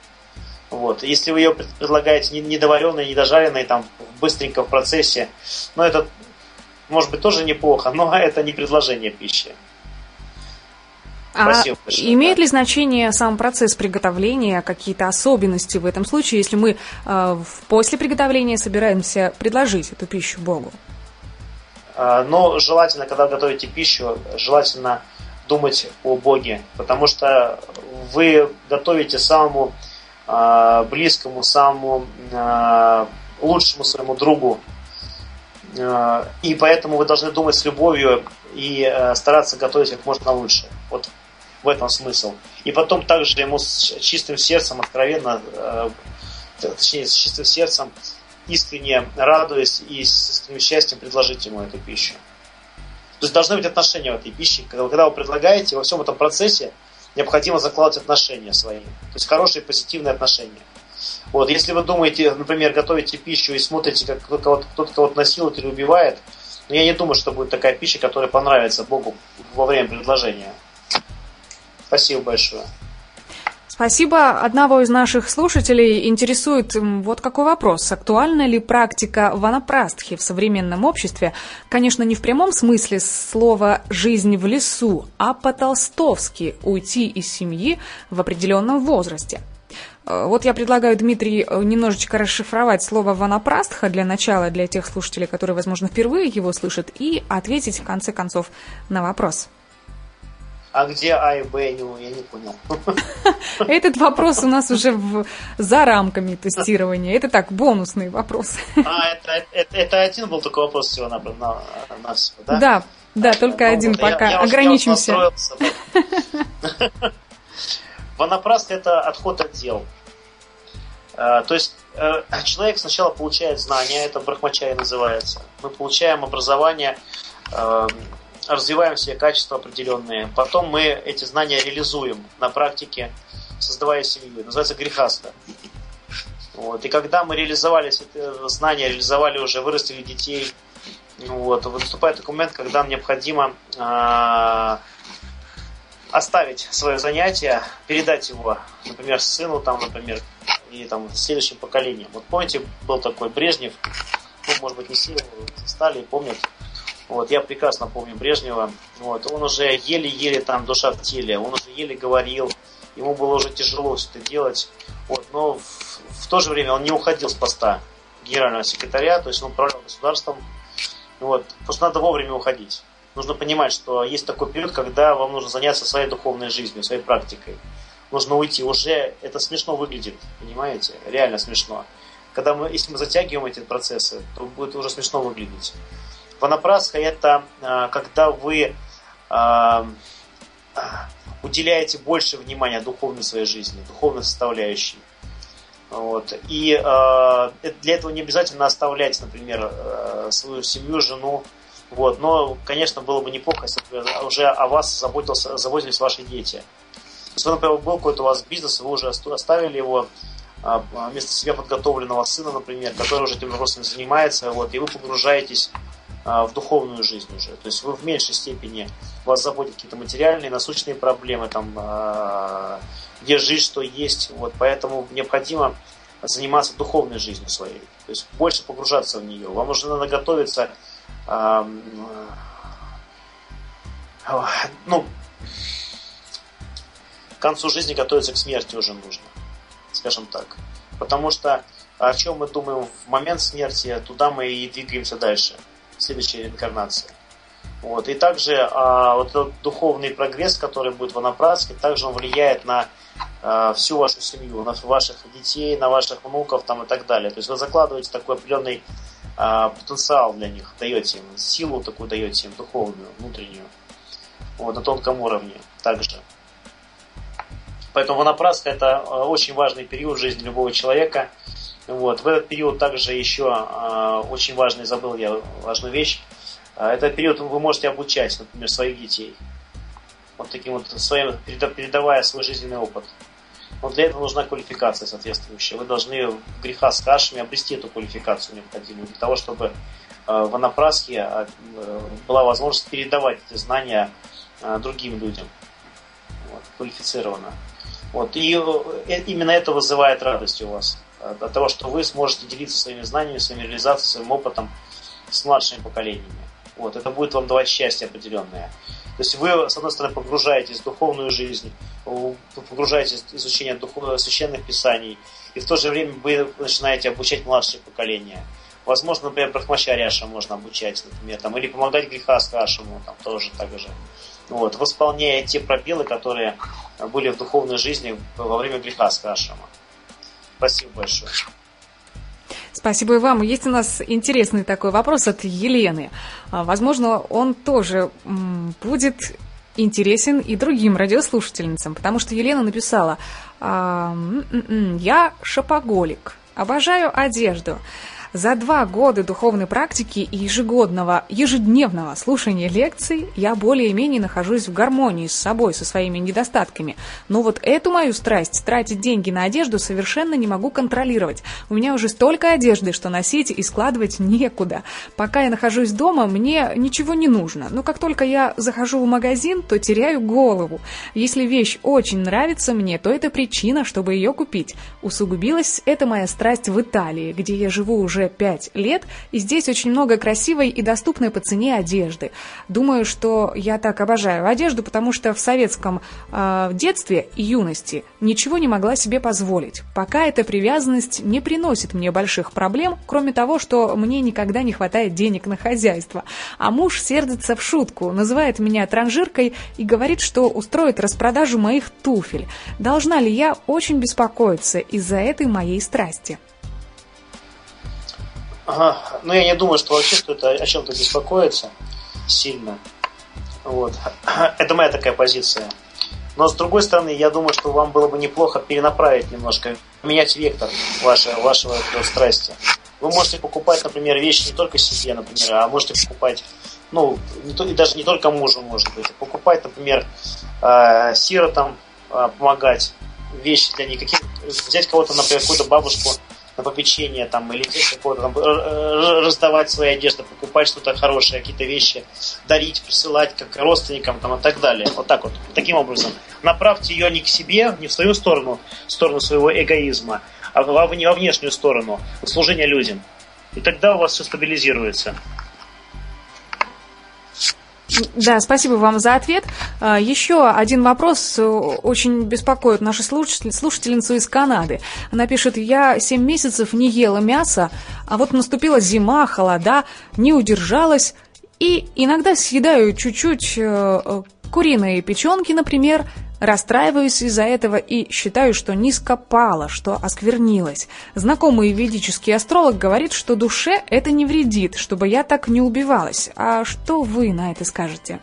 Вот. Если вы ее предлагаете недоваренной, недожаренной, там, быстренько в процессе, ну, это может быть тоже неплохо, но это не предложение пищи. А большое, имеет да. ли значение сам процесс приготовления, какие-то особенности в этом случае, если мы э, после приготовления собираемся предложить эту пищу Богу? А, но желательно, когда готовите пищу, желательно думать о Боге, потому что вы готовите самому э, близкому, самому э, лучшему своему другу, э, и поэтому вы должны думать с любовью и э, стараться готовить как можно лучше. Вот в этом смысл. И потом также ему с чистым сердцем, откровенно, э, точнее, с чистым сердцем, искренне радуясь и с искренним счастьем предложить ему эту пищу. То есть должны быть отношения в этой пище. Когда, когда вы предлагаете, во всем этом процессе необходимо закладывать отношения свои. То есть хорошие позитивные отношения. Вот, если вы думаете, например, готовите пищу и смотрите, как кто-то кого-то, кто-то кого-то насилует или убивает, но я не думаю, что будет такая пища, которая понравится Богу во время предложения. Спасибо большое. Спасибо. Одного из наших слушателей интересует вот какой вопрос. Актуальна ли практика ванапрастхи в современном обществе? Конечно, не в прямом смысле слова «жизнь в лесу», а по-толстовски уйти из семьи в определенном возрасте. Вот я предлагаю, Дмитрий, немножечко расшифровать слово «ванапрастха» для начала, для тех слушателей, которые, возможно, впервые его слышат, и ответить, в конце концов, на вопрос. А где А и Б, я не понял. Этот вопрос у нас уже в, за рамками тестирования. Это так, бонусный вопрос. А, это, это, это один был такой вопрос всего на, на, на всего, да? Да. Да, только ну, один пока. Я, я ограничимся. Ванапраста – это отход от дел. То есть человек сначала получает знания, это брахмачарья называется. Мы получаем образование, развиваем все качества определенные. Потом мы эти знания реализуем на практике, создавая семью. Называется грихаста. Вот. И когда мы реализовали эти знания, реализовали уже, вырастили детей, вот, выступает такой момент, когда необходимо э, оставить свое занятие, передать его, например, сыну, там, например, и там, следующим поколениям. Вот помните, был такой Брежнев, ну, может быть, не сильно стали, помнят. Вот, я прекрасно помню Брежнева. Вот, он уже еле-еле там душа в теле, он уже еле говорил, ему было уже тяжело все это делать. Вот, но в, в то же время он не уходил с поста генерального секретаря, то есть он управлял государством. Вот, просто надо вовремя уходить. Нужно понимать, что есть такой период, когда вам нужно заняться своей духовной жизнью, своей практикой. Нужно уйти. Уже это смешно выглядит, понимаете? Реально смешно. Когда мы, если мы затягиваем эти процессы, то будет уже смешно выглядеть. Ванапрастха – это когда вы уделяете больше внимания духовной своей жизни, духовной составляющей. Вот. И э, для этого не обязательно оставлять, например, э, свою семью, жену. Вот. Но, конечно, было бы неплохо, если бы уже о вас заботился, заботились ваши дети. То есть, например, был какой-то у вас бизнес, вы уже оставили его э, вместо себя подготовленного сына, например, который уже этим вопросом занимается, вот, и вы погружаетесь э, в духовную жизнь уже. То есть вы в меньшей степени вас заботят какие-то материальные, насущные проблемы, там, э, где жить, что есть. Вот, поэтому необходимо заниматься духовной жизнью своей. То есть больше погружаться в нее. Вам уже надо готовиться э, э, ну, к концу жизни готовиться к смерти уже нужно. Скажем так. Потому что о чем мы думаем в момент смерти, туда мы и двигаемся дальше. В следующей реинкарнации. Вот. И также а, вот этот духовный прогресс, который будет в ванапрастхе, также он влияет на а, всю вашу семью, на ваших детей, на ваших внуков там, и так далее. То есть вы закладываете такой определенный а, потенциал для них, даете им, силу такую даете им, духовную, внутреннюю, вот, на тонком уровне также. Поэтому ванапрастха – это очень важный период в жизни любого человека. Вот. В этот период также еще а, очень важный, забыл я важную вещь. Этот период вы можете обучать, например, своих детей. Вот таким вот своим, передавая свой жизненный опыт. Но для этого нужна квалификация соответствующая. Вы должны в греха с кашами обрести эту квалификацию необходимую для того, чтобы в ванапрастхе была возможность передавать эти знания другим людям. Вот, квалифицированно. Вот. И именно это вызывает радость у вас. От того, что вы сможете делиться своими знаниями, своими реализациями, своим опытом с младшими поколениями. Вот, это будет вам давать счастье определенное. То есть вы, с одной стороны, погружаетесь в духовную жизнь, погружаетесь в изучение духовных, священных писаний, и в то же время вы начинаете обучать младшее поколение. Возможно, например, брахмачарьяшам можно обучать, например, там, или помогать грехастхашему, там тоже так же. Вот, восполняя те пробелы, которые были в духовной жизни во время грехастхашама. Спасибо большое. Спасибо и вам. Есть у нас интересный такой вопрос от Елены. Возможно, он тоже будет интересен и другим радиослушательницам, потому что Елена написала: «Я шопоголик, обожаю одежду. За два года духовной практики и ежегодного, ежедневного слушания лекций я более-менее нахожусь в гармонии с собой, со своими недостатками. Но вот эту мою страсть, тратить деньги на одежду, совершенно не могу контролировать. У меня уже столько одежды, что носить и складывать некуда. Пока я нахожусь дома, мне ничего не нужно. Но как только я захожу в магазин, то теряю голову. Если вещь очень нравится мне, то это причина, чтобы ее купить. Усугубилась эта моя страсть в Италии, где я живу уже пять лет, и здесь очень много красивой и доступной по цене одежды. Думаю, что я так обожаю одежду, потому что в советском э, детстве и юности ничего не могла себе позволить. Пока эта привязанность не приносит мне больших проблем, кроме того, что мне никогда не хватает денег на хозяйство. А муж сердится в шутку, называет меня транжиркой и говорит, что устроит распродажу моих туфель. Должна ли я очень беспокоиться из-за этой моей страсти? Ага. Ну, я не думаю, что вообще стоит о чем-то беспокоиться сильно. Вот. Это моя такая позиция. Но с другой стороны, я думаю, что вам было бы неплохо перенаправить немножко, менять вектор вашего, вашего страсти. Вы можете покупать, например, вещи не только себе, например, а можете покупать, ну, не то, и даже не только мужу, может быть, а покупать, например, э, сиротам э, помогать, вещи для них, каких, взять кого-то, например, какую-то бабушку на попечение, там, или взять какого-то, там, раздавать свои одежды, покупать что-то хорошее, какие-то вещи, дарить, присылать как родственникам, там, и так далее. Вот так вот. Таким образом. Направьте ее не к себе, не в свою сторону, в сторону своего эгоизма, а во, во внешнюю сторону, в служение людям. И тогда у вас все стабилизируется. Да, спасибо вам за ответ. Еще один вопрос очень беспокоит нашу слушательницу из Канады. Она пишет: я семь месяцев не ела мяса, а вот наступила зима, холода, не удержалась, и иногда съедаю чуть-чуть куриные печенки, например, расстраиваюсь из-за этого и считаю, что низко пала, что осквернилась. Знакомый ведический астролог говорит, что душе это не вредит, чтобы я так не убивалась. А что вы на это скажете?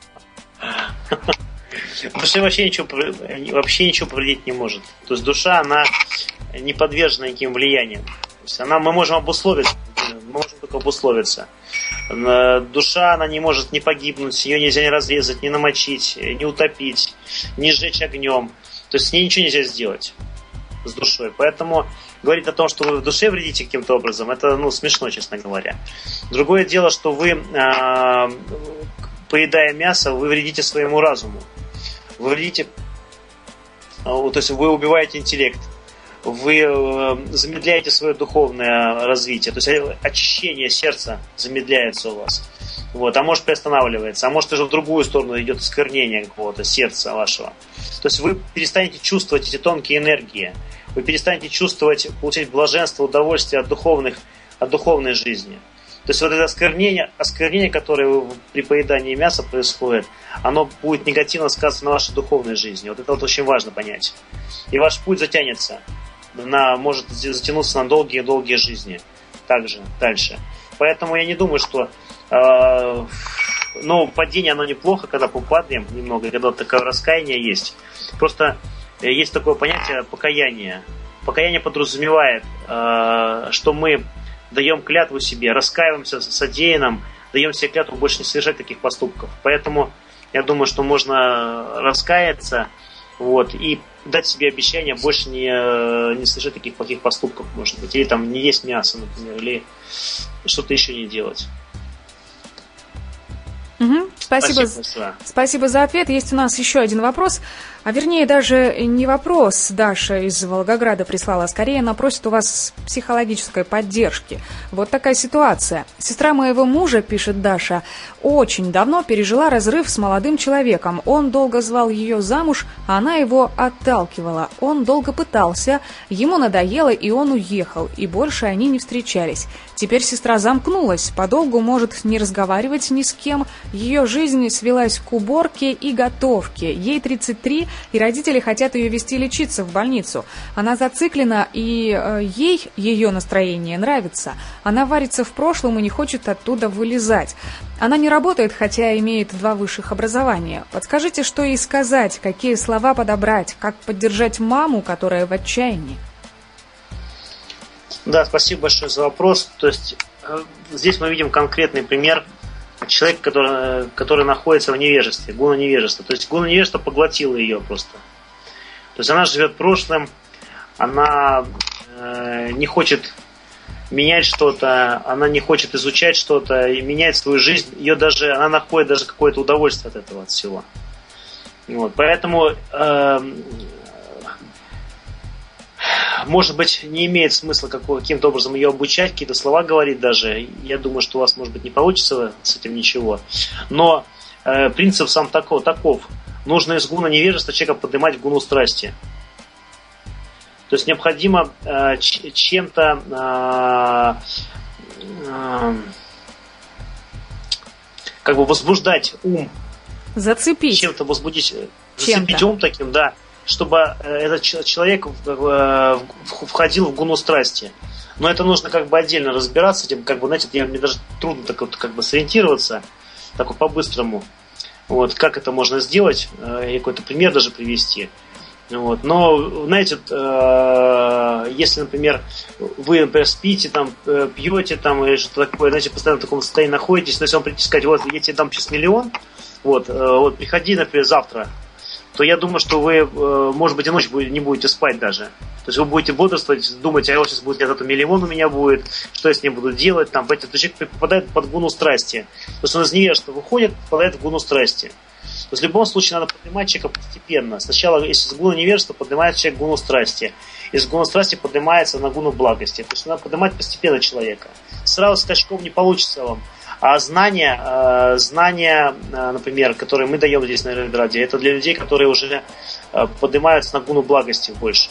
Душе вообще ничего, вообще ничего повредить не может. То есть душа, она не подвержена никаким влияниям. То есть она, мы можем обусловить, мы можем только обусловиться. Душа, она не может не погибнуть, ее нельзя не разрезать, не намочить, не утопить, не сжечь огнем. То есть с ней ничего нельзя сделать с душой. Поэтому говорить о том, что вы в душе вредите каким-то образом, это, ну, смешно, честно говоря. Другое дело, что вы, э, поедая мясо, вы вредите своему разуму. Вы вредите, то есть вы убиваете интеллект. Вы замедляете свое духовное развитие, то есть очищение сердца замедляется у вас, вот, а может приостанавливается, а может даже в другую сторону идет осквернение какого-то сердца вашего. То есть вы перестанете чувствовать эти тонкие энергии, вы перестанете чувствовать, получать блаженство, удовольствие от духовных, от духовной жизни. То есть вот это осквернение, осквернение, которое при поедании мяса происходит, оно будет негативно сказываться на вашей духовной жизни. Вот это вот очень важно понять. И ваш путь затянется. На, может затянуться на долгие-долгие жизни. Также, дальше. Поэтому я не думаю, что э, ну, падение, оно неплохо, когда попадем немного, когда такое раскаяние есть. Просто есть такое понятие покаяние. Покаяние подразумевает, э, что мы даем клятву себе, раскаиваемся в содеянном, даем себе клятву больше не совершать таких поступков. Поэтому я думаю, что можно раскаяться, вот, и дать себе обещание больше не, не совершать таких плохих поступков, может быть. Или там не есть мясо, например, или что-то еще не делать. Угу. Спасибо, Спасибо. Спасибо за ответ. Есть у нас еще один вопрос. А вернее, даже не вопрос Даша из Волгограда прислала, а скорее она просит у вас психологической поддержки. Вот такая ситуация. Сестра моего мужа, пишет Даша, очень давно пережила разрыв с молодым человеком. Он долго звал ее замуж, а она его отталкивала. Он долго пытался, ему надоело, и он уехал, и больше они не встречались. Теперь сестра замкнулась, подолгу может не разговаривать ни с кем. Ее жизнь свелась к уборке и готовке. Ей тридцать три, и родители хотят ее везти лечиться в больницу. Она зациклена, и э, ей ее настроение нравится. Она варится в прошлом и не хочет оттуда вылезать. Она не работает, хотя имеет два высших образования. Подскажите, что ей сказать, какие слова подобрать, как поддержать маму, которая в отчаянии? Да, спасибо большое за вопрос. То есть э, здесь мы видим конкретный пример человека, который, который находится в невежестве, гуна невежества. То есть гуна невежества поглотила ее просто. То есть она живет прошлым, она э, не хочет менять что-то, она не хочет изучать что-то и менять свою жизнь. Ее даже, она находит даже какое-то удовольствие от этого, от всего. Вот, поэтому э, может быть, не имеет смысла каким-то образом ее обучать, какие-то слова говорить даже. Я думаю, что у вас, может быть, не получится с этим ничего. Но э, принцип сам таков, таков. Нужно из гуна невежества человека поднимать в гуну страсти. То есть необходимо э, чем-то э, э, как бы возбуждать ум. Зацепить. Чем-то возбудить. Чем-то. Зацепить ум таким, да. Чтобы этот человек входил в гуну страсти. Но это нужно как бы отдельно разбираться, этим, как бы, знаете, мне даже трудно так вот как бы сориентироваться, так вот по-быстрому. Вот, как это можно сделать, и какой-то пример даже привести. Вот. Но, знаете, если, например, вы, например, спите, там, пьете, там, или что-то такое, знаете, постоянно в таком состоянии находитесь, но если вам прийти сказать, вот, я тебе дам сейчас миллион, вот, вот, приходи, например, завтра, то я думаю, что вы, может быть, и ночь не будете спать даже. То есть вы будете бодрствовать, думать, а вот сейчас будет этот миллион у меня будет, что я с ним буду делать, там, понимаете, то человек попадает под гуну страсти. То есть он из невежества выходит, попадает в гуну страсти. То есть в любом случае надо поднимать человека постепенно. Сначала, если с гуна невежества, поднимает человек гуну страсти. Из гуна страсти поднимается на гуну благости. То есть надо поднимать постепенно человека. Сразу скачком не получится вам. А знания, знания, например, которые мы даем здесь на Радио, это для людей, которые уже поднимаются на гуну благости больше.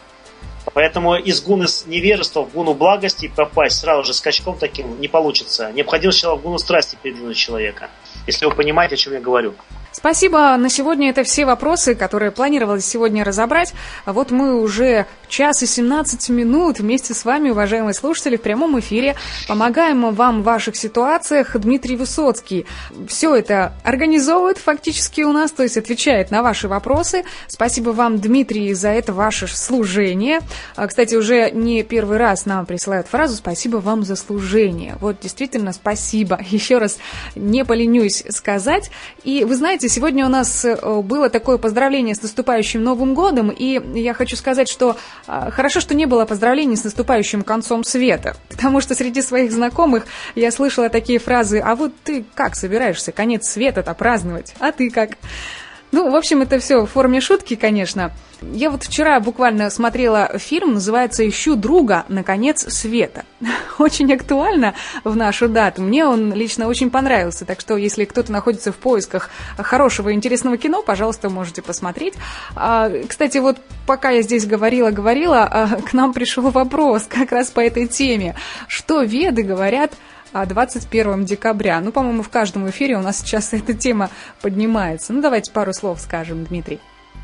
Поэтому из гуны невежества в гуну благости попасть сразу же скачком таким не получится. Необходимо сначала в гуну страсти передвинуть человека, если вы понимаете, о чем я говорю. Спасибо. На сегодня это все вопросы, которые планировалось сегодня разобрать. А вот мы уже час и семнадцать минут вместе с вами, уважаемые слушатели, в прямом эфире. Помогаем вам в ваших ситуациях. Дмитрий Высоцкий все это организовывает фактически у нас, то есть отвечает на ваши вопросы. Спасибо вам, Дмитрий, за это ваше служение. Кстати, уже не первый раз нам присылают фразу «Спасибо вам за служение». Вот действительно спасибо. Еще раз не поленюсь сказать. И вы знаете, сегодня у нас было такое поздравление с наступающим Новым годом, и я хочу сказать, что хорошо, что не было поздравлений с наступающим концом света, потому что среди своих знакомых я слышала такие фразы: «А вот ты как собираешься конец света-то праздновать? А ты как?» Ну, в общем, это все в форме шутки, конечно. Я вот вчера буквально смотрела фильм, называется «Ищу друга на конец света». Очень актуально в нашу дату. Мне он лично очень понравился. Так что, если кто-то находится в поисках хорошего, интересного кино, пожалуйста, можете посмотреть. А, кстати, вот пока я здесь говорила-говорила, к нам пришел вопрос как раз по этой теме. Что веды говорят двадцать первого декабря. Ну, по-моему, в каждом эфире у нас сейчас эта тема поднимается. Ну, давайте пару слов скажем, Дмитрий.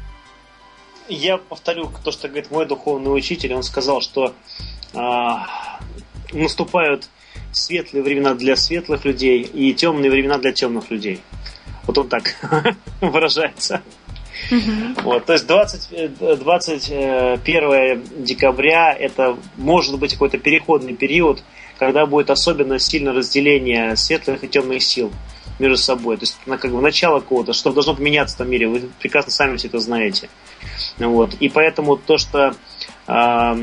Я повторю то, что говорит мой духовный учитель. Он сказал, что э, наступают светлые времена для светлых людей и темные времена для темных людей. Вот он так выражается. Mm-hmm. Вот, то есть двадцать, двадцать первого декабря это может быть какой-то переходный период, когда будет особенно сильное разделение светлых и темных сил между собой. То есть на как бы начало какого-то, что должно поменяться в этом мире. Вы прекрасно сами все это знаете. Вот. И поэтому то, что э,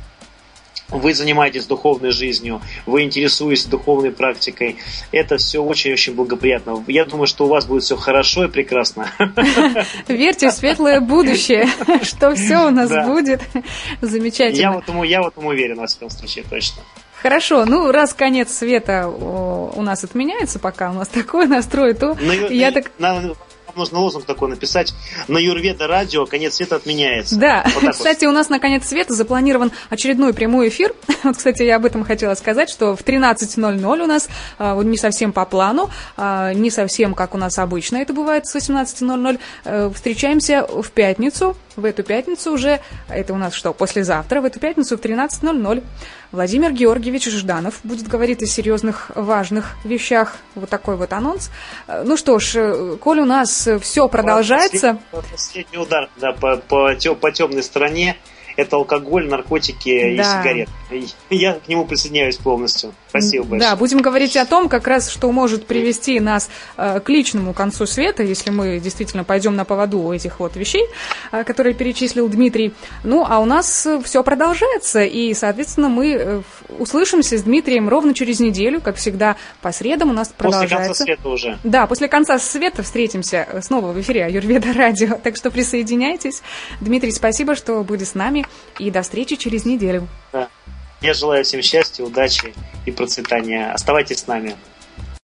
вы занимаетесь духовной жизнью, вы интересуетесь духовной практикой, это все очень-очень благоприятно. Я думаю, что у вас будет все хорошо и прекрасно. Верьте в светлое будущее, что все у нас будет замечательно. Я в этом, я в этом уверен, во всяком случае, точно. Хорошо, ну раз конец света у нас отменяется, пока у нас такой настрой, то на, я на, так... На, нужно лозунг такой написать: на Юрведа радио конец света отменяется. Да, вот кстати, вот. У нас на конец света запланирован очередной прямой эфир. Вот, кстати, я об этом хотела сказать, что в тринадцать ноль ноль у нас а, не совсем по плану, а, не совсем как у нас обычно это бывает с восемнадцати ноль ноль, а, встречаемся в пятницу. В эту пятницу уже, это у нас что, послезавтра, в эту пятницу в тринадцать ноль ноль Владимир Георгиевич Жданов будет говорить о серьезных, важных вещах. Вот такой вот анонс. Ну что ж, коль у нас все продолжается... Последний, последний удар, да, по, по, по темной стороне. Это алкоголь, наркотики, да, и сигареты. Я к нему присоединяюсь полностью. Спасибо большое. Да, будем говорить о том, как раз, что может привести нас э, к личному концу света, если мы действительно пойдем на поводу этих вот вещей, э, которые перечислил Дмитрий. Ну, а у нас все продолжается, и, соответственно, мы э, услышимся с Дмитрием ровно через неделю, как всегда, по средам у нас продолжается. После конца света уже. Да, после конца света встретимся снова в эфире Аюрведа Радио, так что присоединяйтесь. Дмитрий, спасибо, что были с нами. И до встречи через неделю. Да. Я желаю всем счастья, удачи и процветания. Оставайтесь с нами.